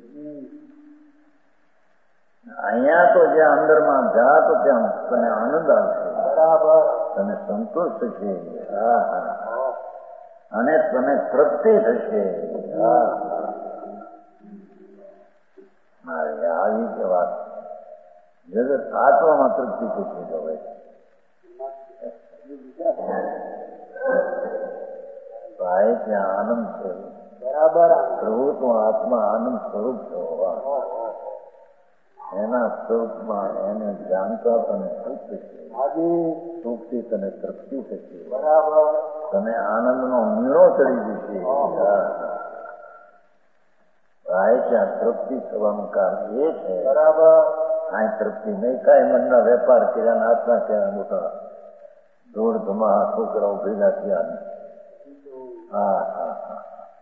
અહીંયા તો જ્યાં અંદરમાં જા તો ત્યાં તને આનંદ આવશે. બરાબર. તને સંતોષ થશે. હા હા અને તને તૃપ્તિ થશે. હા મારે આવી કે વાત જગત આત્મામાં તૃપ્તિ થશે. તો ભાઈ ત્યાં આનંદ છે. બરાબર. પ્રભુ તો આત્મા આનંદ સ્વરૂપ છો. એના સ્વરૂપમાં એને જાણતા તને સુખ થશે. સુખથી તને તૃપ્તિ થશે. બરાબર. તને આનંદનો મીણો ચડી જશે. ભાઈ ત્યાં તૃપ્તિ થવાનું કારણ એ છે. બરાબર. આ તૃપ્તિ નહીં કાંઈ મનના વેપાર કર્યા હાથના ક્યાં મોટા દોડ ધમા છોકરાઓ ભેગા થયા. હા હા હા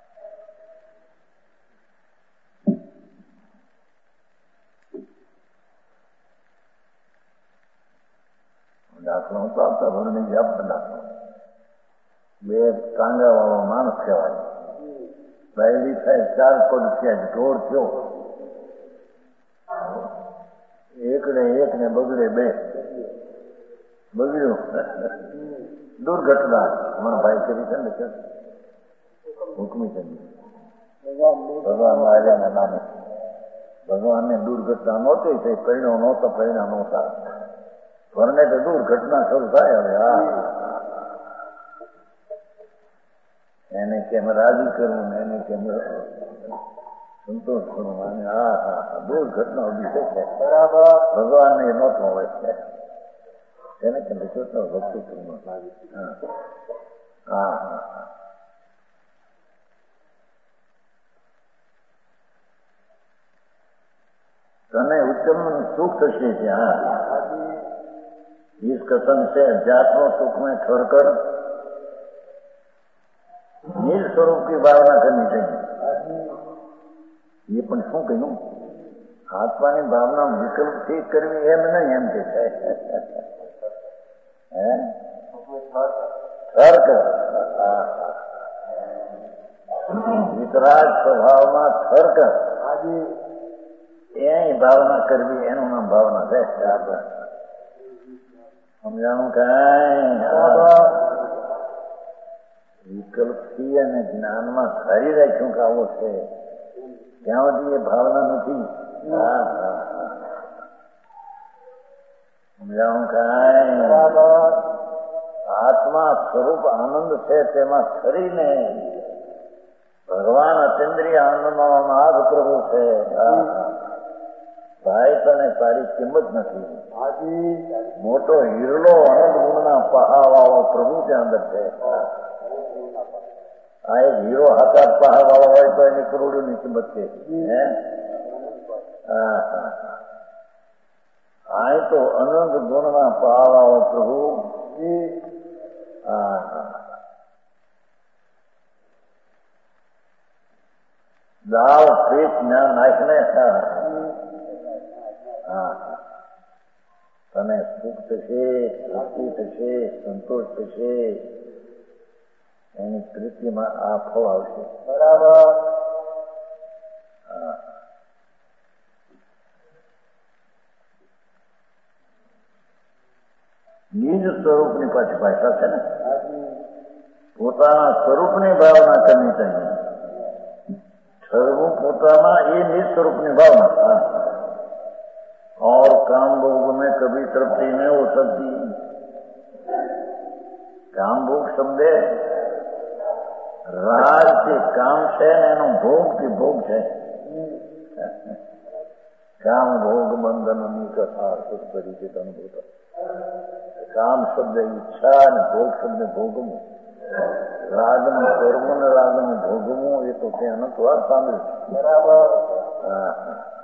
દાખલો તો આવતા ભરની જ આપતા દાખલો. બે કાંગા વાળો માણસ કહેવાય. બાયડી થાય ચાર પગ થયા ઢોર થયો. એકને એક ને બગડે બે. બગડ્યું દુર્ઘટના હમણાં ભાઈ કરી છે ને હુકમી કરી ભગવાન રાજાના નામે. ભગવાનને દુર્ઘટના નહોતી થઈ. પરિણામ નહોતા પરિણામ નહોતા ઘરને તો દુર્ઘટના શરૂ થાય. હવે હા એને કેમ રાજી કરવું ને એને કેમ સંતોષ કરવું. અને હા હા દુર્ઘટના ઉભી થઈ છે. બરાબર. ભગવાનને એ નહોતો હોય છે એને કે વિશ્વનો ભક્તિ કરવું. હા હા હા તને ઉત્તમ સુખ થશે. ત્યાં इस कथन से अध्यात्म सुख में छोड़कर नील स्वरूप की भावना करनी चाहिए. ये पण શું કહ્યું? આત્માની ભાવના વિકલ્પથી કરવી એમ નહીં એમ કે છે. હે તર્ક વિતરાગ સ્વભાવમાં તર્ક એ ભાવના કરવી એનું નામ ભાવના છે. સમજાણું કાંઈ વિકલ્પથી અને જ્ઞાનમાં ધારી રાખ્યું કે આવો છે ત્યાં સુધી એ ભાવના નથી. હા હા સમજાણું કાંઈ આત્મા સ્વરૂપ આનંદ છે તેમાં ખરીને ભગવાન અતિન્દ્રિય આનંદનો નાદ પ્રભુ છે. ભાઈ તને તારી કિંમત નથી. મોટો હિરલો અનંત ગુણના પહાવાળો પ્રભુ ત્યાં અંદર છે. આ એક હીરો હાથા પહાવાળો હોય તો એની કરોડોની કિંમત છે. હા હા આ તો અનંત ગુણના પહાવાળો પ્રભુ. હા હા દાવ પેટ ના નાખને. હા તને સુખ થશે, તૃપ્તિ થશે, સંતોષ થશે. એની પ્રીતિમાં આ ફળ આવશે. બરાબર. હા નિજ સ્વરૂપની પાછી ભાષા છે ને, પોતાના સ્વરૂપની ભાવના કરવી चाहिए. सर्वों પોતાના એ નિજ સ્વરૂપની ભાવના. और काम भोग में कभी तृप्ति नहीं हो सकती. काम भोग शब्द राग के काम છે ને એનો ભોગ થી ભોગ છે. કામ ભોગ બંધનની કથા સુખ પરિચિત અનુભૂત. કામ શબ્દ ઈચ્છા અને ભોગ શબ્દ ભોગવું. રાગનું કરવું ને રાગનું ભોગવું એ તો ત્યાં નથી વાત સાંભળ્યું. બરાબર. હા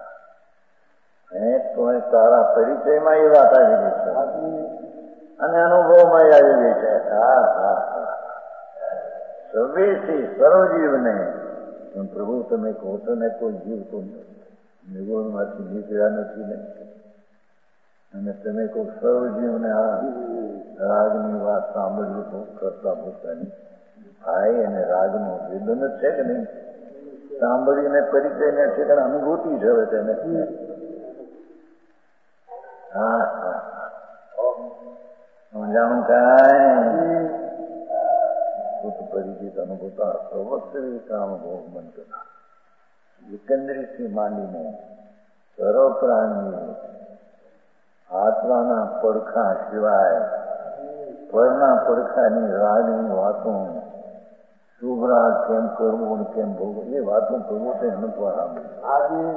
એ તો તારા પરિચયમાં એ વાત આવી ગઈ છે અને અનુભવમાં આવી ગઈ છે. હા હા હા સર્વેથી સર્વજીવને પ્રભુ તમે કહો છો ને કોઈ જીવ તો નિગોળમાંથી નીકળ્યા નથી ને, અને તમે કહો સર્વજીવને આ રાગની વાત સાંભળવી તો કરતા પોતાની ભાઈ અને રાગનો વેદન જ છે કે નહીં? સાંભળીને પરિચય નથી કારણ અનુભૂતિ છે હવે તેને. હા હા સમજાણું કાંઈ સુખ પરિચિત અનુભૂતા સર્વસ્વ કામ ભોગ બંધના. એકંદરીથી માંડીને સર્વ પ્રાણી આત્માના પડખા સિવાય પરના પડખાની રાગની વાતો, શુભ રાગ કેમ કરવું કેમ ભોગવું એ વાતો કરવું તે અનુભવ સાંભળ્યું.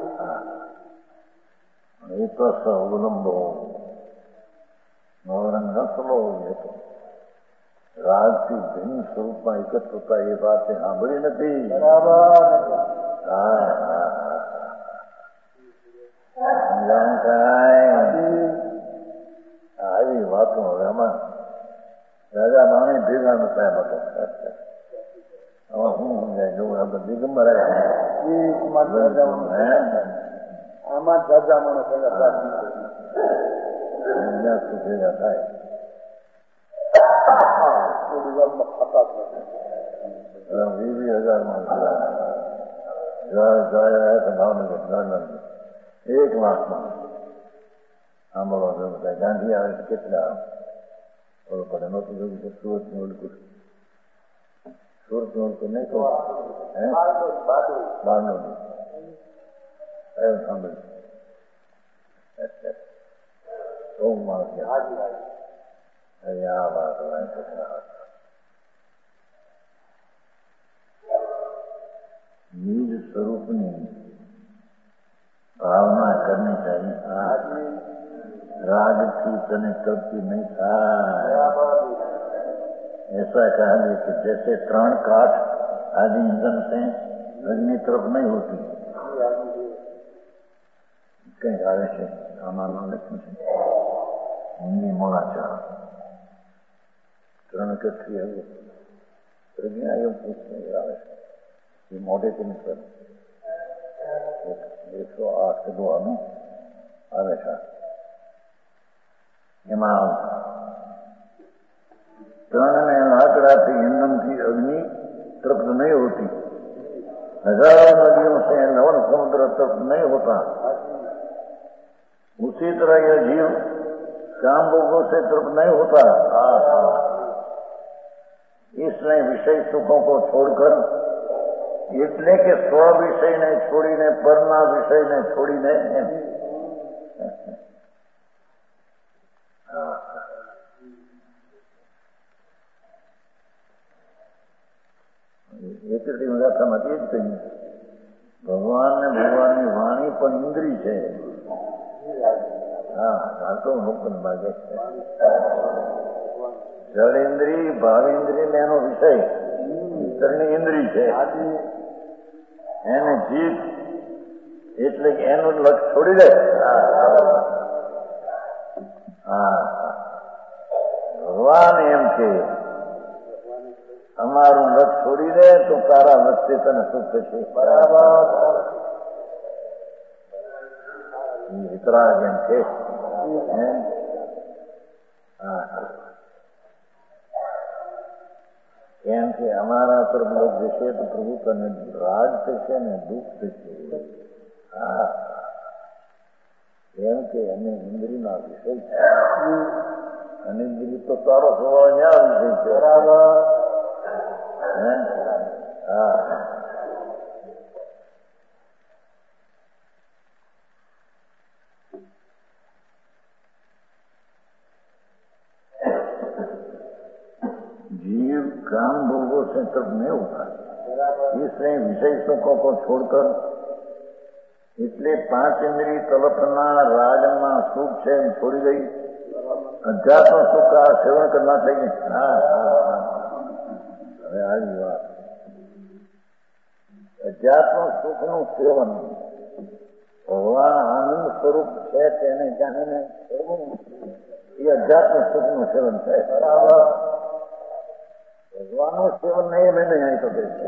એ તો અવલંબો નવરંગ નસલો હતો. રાગથી ભિન્ન સ્વરૂપમાં એકત્રતા એ વાત સાંભળી નથી. બરાબર. હા હા આવી વાતો હવે આમાં રાજા માણી ભેગા નતા એમાં શું સમજાય જવું આપણે દિગંબર આમાં રાજા માણસ ભેગા થાય વીસ હજાર માણસ ભાવનગર એક માસમાં સાંભળવા જવું થાય. ગાંધી આવે તો કેટલા ઓળખ પડે નહોતું જોયું છે. સુરત નું ઓળખું સુરત નું ઓળખું નહીં કહું હે બારનો એવું સાંભળ્યું બહુ માણસ આ વાત નિજ સ્વરૂપની ભાવના કરनी चाहिए. राग की तने तृप्ति नहीं था. ऐसा कहा है कि जैसे प्राण काठ आदि ईंधन से अग्नि तरफ नहीं होती. कहीं आवे છે આમાં લખ્યું છે હિન્દી મોલાચાર ત્રણ કથી આવ્યું પ્રજ્ઞા એવું પૂછે આવે છે એ મોઢેથી નીકળે એકસો આઠ દોવાનું આવે છે. એમાં ત્રણ ને લાકડાથી ઈંધનથી અગ્નિ તૃપ્ત नहीं होती. हजारों नदियों से लवण समुद्र तृप्त नहीं होता. उसी तरह यह जीव काम भोगों से तृप्त नहीं होता. इसने विषय सुखों को छोड़कर એટલે કે સ્વ વિષયને છોડીને પરના વિષયને છોડીને એટલી ગાથામાં એ જ કહ્યું ભગવાન ને ભગવાનની વાણી પણ ઇન્દ્રિય છે. હા આ તો મુક્ત ભાગે છે. જળ ઇન્દ્રિય ભાવ ઇન્દ્રિય ને એનો વિષય ઈશ્વરની ઇન્દ્રિય છે. એને જીત એટલે કે એનું લક્ષ છોડી દે. હા ભગવાન એમ કે અમારું લક્ષ છોડી દે તો તારા લક્ષ્ય તને સુખ થશે. બરાબર વિતરાગ એમ છે. કેમ કે અમારા પર લોક જશે તો પ્રભુ તને રાગ થશે ને દુઃખ થશે. હા એમ કે અમે ઇન્દ્રિયના વિષય છે અને બીજું તો તારો સ્વભાવ ન્યા વિષય છે. બરાબર. હે હા जीव काम भोगों से तब नहीं होता, इसलिए विषय सुखों को छोड़कर इसलिए पांच इंद्रिय तलपना रागना सुख से छोड़ी गई, अध्यात्म सुख का सेवन करना चाहिए. हाँ हाँ हाँ अरे आज बात अध्यात्म सुख નું સેવન ભગવાન આનંદ સ્વરૂપ છે તેને જાણીને કરવું એ અધ્યાત્મ સુખ નું સેવન થાય. બરાબર. ભગવાનનું સેવન નહીં અમે નહીં આવી શકે છે.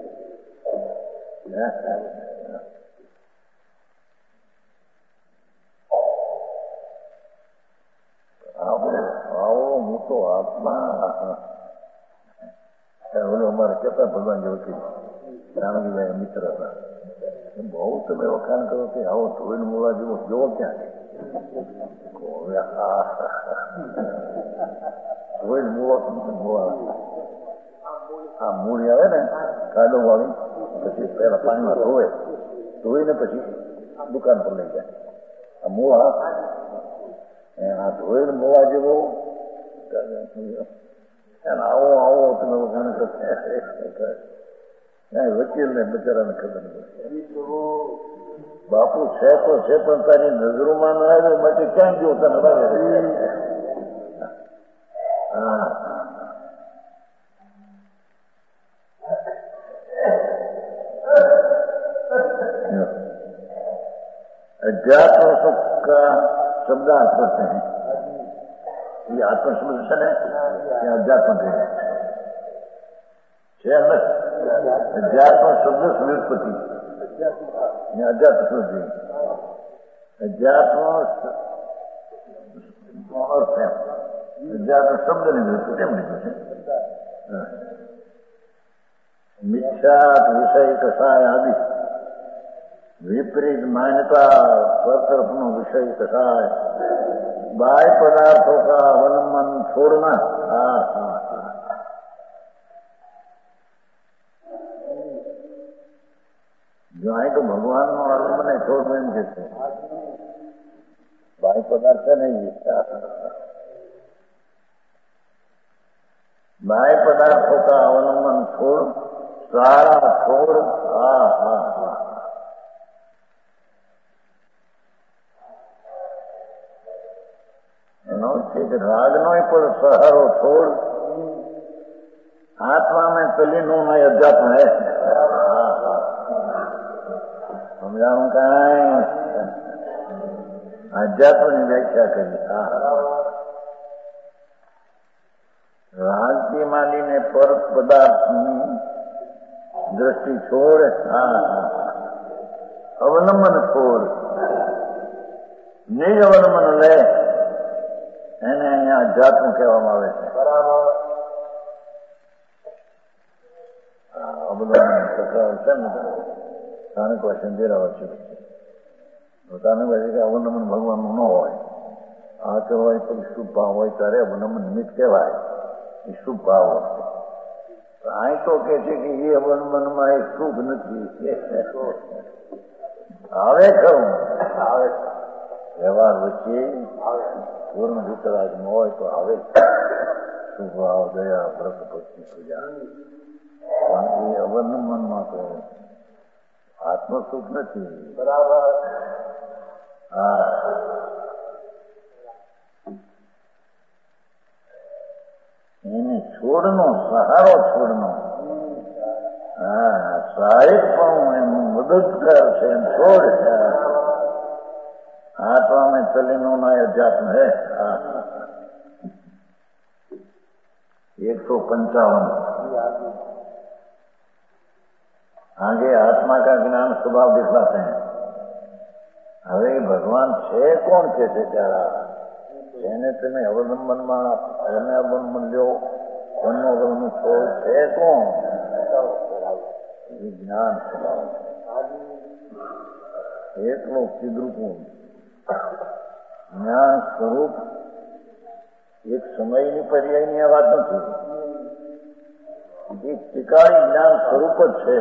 આવો મોટો આત્મા ઓલો અમારે કેતા ભગવાન જેવું રામજીભાઈ મિત્ર હતા. બહુ તમે વખાણ કરો કે આવો ધોઈને મૂળા જેવો જોવો ક્યાં ધોઈને મૂળો મૂળા આ મૂળી આવે ને કાદો વાળી પછી પેલા પાણીમાં ધોવે, ધોઈને પછી દુકાન પર લઈ જાય. આ મૂળા આ ધોઈને મૂળા જેવો આવો આવો તમે વખાણ કરતા વકીલ ને બચારાને ખબર નથી. બાપુ છે તો છે પણ તારી નજરોમાં ના આવે માટે ક્યાં ગયો તને લાગે? હા अध्यात्म सुख का शब्दार्थ करते हैं. ये आत्म शब्द है ना, ये अध्यात्म है. अध्यात्म शब्द व्युत्पत्ति अध्यात्म शब्द अध्यात्म अर्थ है. अध्यात्म शब्द ने व्युत्पत्ति એમ લીધું છે. મિથ્યા વિષય કસાય આદિ विपरीत मान्यता पर तरफ नो विषय कसाय बाह्य पदार्थों का अवलंबन छोड़ना. हाँ हाँ हाँ जो आए तो भगवान नो अवलंबन छोड़ दें जैसे बाह्य पदार्थ नहीं है. बाह्य पदार्थों का अवलंबन छोड़ सारा छोड़. हाँ हाँ हाँ राग नो पर सहारो छोड़ आत्मा में तलीनो में अध्यात्म है. समझाऊं कहा अध्यात्म की व्याख्या करी. राग की माली ने पर पदार्थ दृष्टि छोड़. हाँ अवलंबन छोड़ निज अवलंबन ले એને અહીંયા અધ્યાત્મ કહેવામાં આવે છે. બરાબર. આ બધા તકરાર છે ને સ્થાનિક ભાષા ધેરાવે છે. પોતાની ભાષા કે અવલંબન ભગવાનનું ન હોય. આ કહેવાય તો શુભ ભાવ હોય ત્યારે અવલંબન નિમિત્ત કહેવાય. એ શુભ ભાવ હોય. અહીં તો કે છે કે એ અવલંબનમાં એ શુભ નથી. આવે ખરું આવે વ્યવહાર વચ્ચે આવે પૂર્ણ વિતરાગ ન હોય તો આવે સુભાવ દયા વ્રત ભક્તિ પૂજા. પણ એ અવલંબનમાં તો આત્મસુખ નથી. બરાબર. હા એને છોડનો સહારો છોડનો. હા સહાયક પણ એનું મદદગાર છે એમ છોડ છે. आत्मा में तलीनो ना अध्यात्म है. एक सौ पंचावन आगे आत्मा का ज्ञान स्वभाव दिखलाते हैं. હવે ભગવાન છે કોણ કે છે ત્યારે જેને તમે અવલંબનમાં એને અવલંબન લ્યો એનું અવલંબન છોડ છે કોણ? જ્ઞાન સ્વભાવ એકલો ચિદ્રૂપું જ્ઞાન સ્વરૂપ એક સમયની પર્યાયની આ વાત નથી. એક ટીકાળી જ્ઞાન સ્વરૂપ જ છે.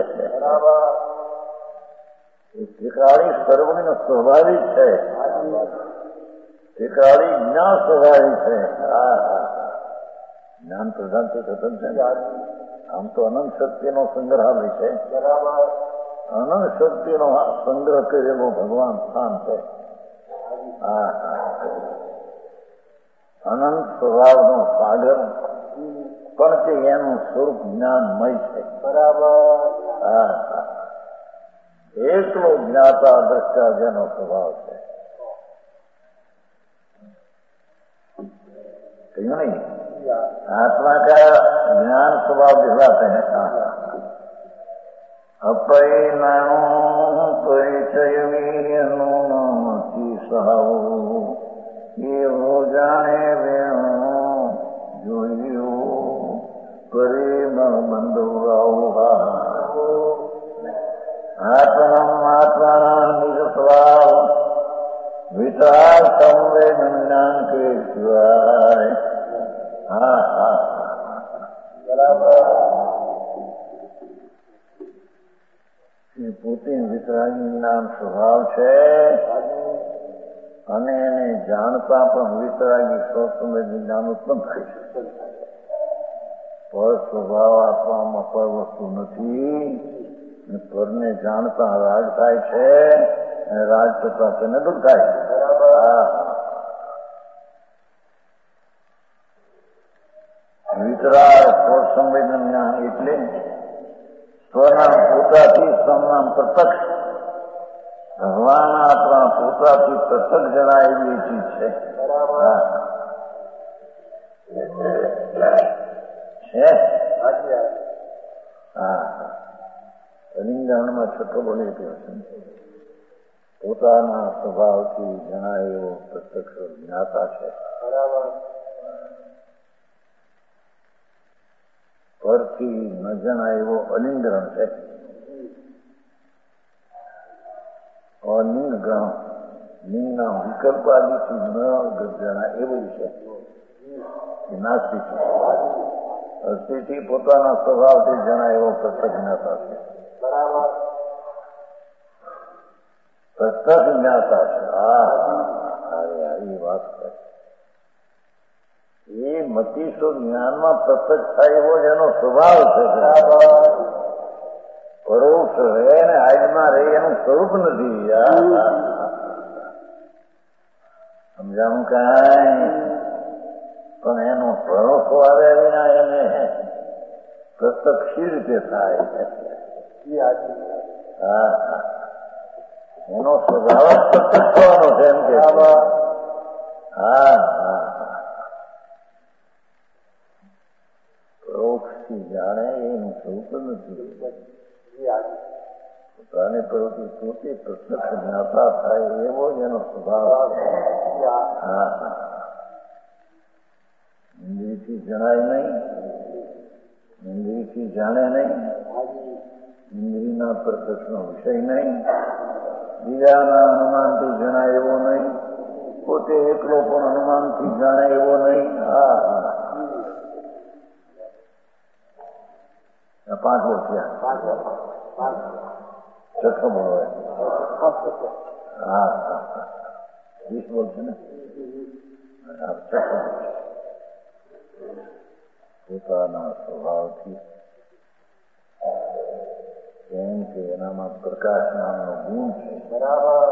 એ ટીકાળી સર્વનો સ્વાભાવિક છે. ટીકાળી જ્ઞાન સ્વાભાવિક છે. હા હા જ્ઞાન પ્રધાન તો થતું છે. આમ તો અનંત શક્તિનો સંગ્રહાલય છે. અનંત શક્તિનો સંગ્રહ કરેલો ભગવાન સ્થાન છે. હા હા અનંત સ્વભાવનો સાગર પણ કે એનું સ્વરૂપ જ્ઞાનમય છે. બરાબર. હા હા એકલો જ્ઞાતા દ્રષ્ટા જેનો સ્વભાવ છે. કહ્યું નહીં आत्मा का ज्ञान स्वभाव दिखलाते हैं. अपरिणामो परिचयवीयनोति सहावो ये हो जाने वेणो જોયું પ્રેમ બંધુરાઓ આત્મનમ આત્માના નિજ સ્વભાવ વિચાર સંવેદન જ્ઞાન કે સિવાય. હા હા બરાબર. એ પોતે વિતરાગી નામ સ્વભાવ છે અને એને જાણતા પણ વિતરાગી સ્વસંવેદી જ્ઞાન ઉત્પન્ન થાય છે. પર સ્વભાવ આપવામાં પર વસ્તુ નથી. પરને જાણતા રાગ થાય છે અને રાગ થતા તેને દુઃખ થાય છે. બરાબર. હા વિતરાગ સ્વસંવેદન જ્ઞાન એટલે સ્વનામ પોતાથી સમનામ પ્રત્યક્ષ. ભગવાન આપણા પોતાથી પ્રત્યક્ષ જણાયેલી ચીજ છે. છે હા અલિંગણમાં છઠ્ઠો બોલે ગયો છે. પોતાના સ્વભાવથી જણાયેલો પ્રત્યક્ષ જ્ઞાતા છે. બરાબર. પરથી ન જણાય એવો અલિંગરણ છે. અલિંગ ગણ લિંગના વિકલ્પ આદિથી ન જણાય એવું છે. નાસ્તિક અસ્થિતિ પોતાના સ્વભાવથી જણાય એવો પ્રત્યક્ષ જ્ઞાતા છે. બરાબર. પ્રત્યક્ષ જ્ઞાતા છે. હા એ વાત છે. એ મતીસો જ્ઞાનમાં પ્રત્યક્ષ થાય એવો જ એનો સ્વભાવ છે. પરોક્ષ રહે ને આજમાં રહે એનું સ્વરૂપ નથી. સમજાવું કાંઈ પણ એનો ભરોસો આવે વિના એને પ્રત્યક્ષ રીતે થાય. હા એનો સ્વભાવ જ પ્રત્યક્ષ થવાનો છે એમ કે. હા હા પરોક્ષથી જાણે એનું સ્વરૂપ નથી. પોતાને પ્રવૃત્તિ પોતે પ્રત્યક્ષ જ્ઞાતા થાય એવો જ એનો સ્વભાવ છે. હા ઇન્દ્રિયથી જણાય નહીં, ઇન્દ્રિયથી જાણે નહીં, ઇન્દ્રિયના પ્રત્યક્ષનો વિષય નહીં, બીજાના અનુમાનથી જણાય એવો નહીં, પોતે એકલો પણ અનુમાનથી જાણે એવો નહીં. હા હા પાંચ વર્ષ થયા. છઠ્ઠો બોલો. હા હા વીસ બોલ છે ને. છઠ્ઠો પોતાના સ્વભાવથી કેમ કે એનામાં પ્રકાશ નામનો ગુણ છે. બરાબર.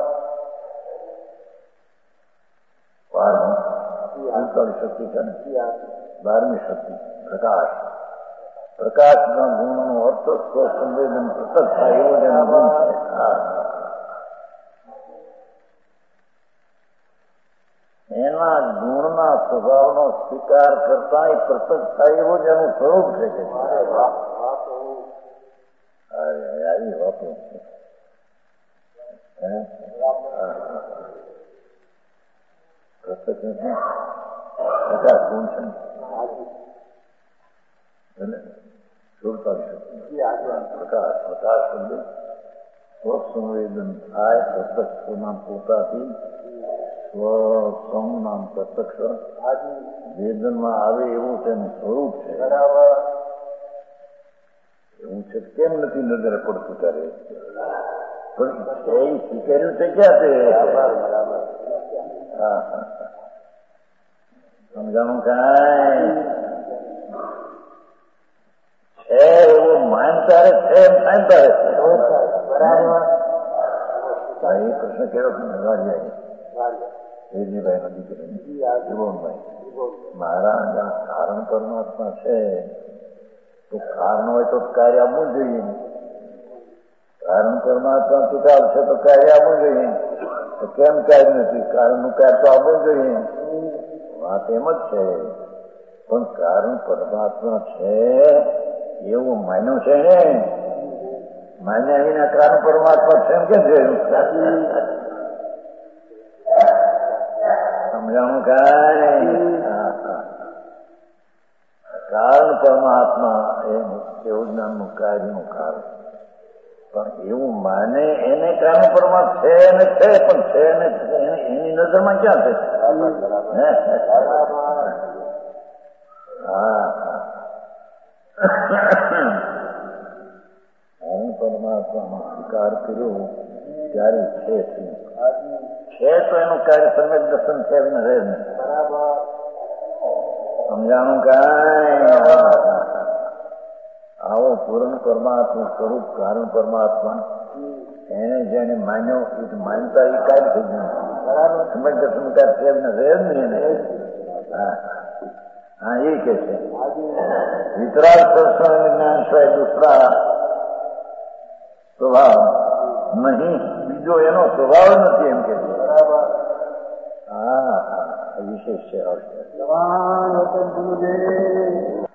બારમી શક્તિ છે ને. બારમી શક્તિ પ્રકાશ. પ્રકાશના ગુણનો અર્થ સ્વસંવેદન પ્રત્યક્ષ થાય એવો જ એનો ગુણ છે. એના ગુણના સ્વભાવનો સ્વીકાર કરતા એ પ્રત્યક્ષ થાય એવો જ એનું સ્વરૂપ છે. કે આવી વાતો પ્રત્યક્ષ નથી. પ્રકાશ ગુણ છે ને પ્રકાશ પ્રકાશ શબ્દ સ્વસંવેદન થાય પ્રત્યક્ષના પોતાથી સ્વ સમ નામ પ્રત્યક્ષ વેદનમાં આવે એવું તેનું સ્વરૂપ છે. બરાબર. એવું છે કેમ નથી નજરે પડતું ત્યારે? પણ એ સ્વીકાર્યું છે ક્યાં તે? હા હા સમજાણું કાંઈ છે એવું માનતા રહે છે એમ માનતા રહે છે. બરાબર. એ પ્રશ્ન કેવો વેદજીભાઈ નો દીકરો જીવનભાઈ મહારાજ આ કારણ પરમાત્મા છે તો કારણ હોય તો કાર્ય આપવું જોઈએ. કારણ પરમાત્મા ટૂંકાવ છે તો કાર્ય આપવું જોઈએ. તો કેમ કાર્ય નથી? કારણનું કાર્ય તો આપવું જોઈએ. વાત એમ જ છે. પણ કારણ પરમાત્મા છે એવું માન્યું છે ને? માન્યા વિના કારણ પરમાત્મા છે એમ કેમ છે? સમજાણું કાંઈ? કારણ પરમાત્મા એ નિત્ય જ્ઞાનનું કાર્યનું કારણ. પણ એવું માને એને કારણ પરમાત્મા છે ને છે પણ છે ને એની નજરમાં ક્યાં છે? હા કારણ પરમાત્માનો સ્વીકાર કર્યો ત્યારે છે શું છે તો એનું કાર્ય સમ્યક દર્શન છે એમને રહે ને. સમજાણું કાંઈ? આવો પૂર્ણ પરમાત્મા સ્વરૂપ કારણ પરમાત્મા એને જેને માન્યો એ માનતા એ કાર્ય થઈ ગયું. સમ્યક દર્શન કાર્ય છે એમને રહે જ નહીં એને. હા હા એ કે છે વિતરાગ દર્શન જ્ઞાન સિવાય દૂસરા સ્વભાવ નહીં, બીજો એનો સ્વભાવ નથી એમ કે છે. હા હા વિશેષ છે.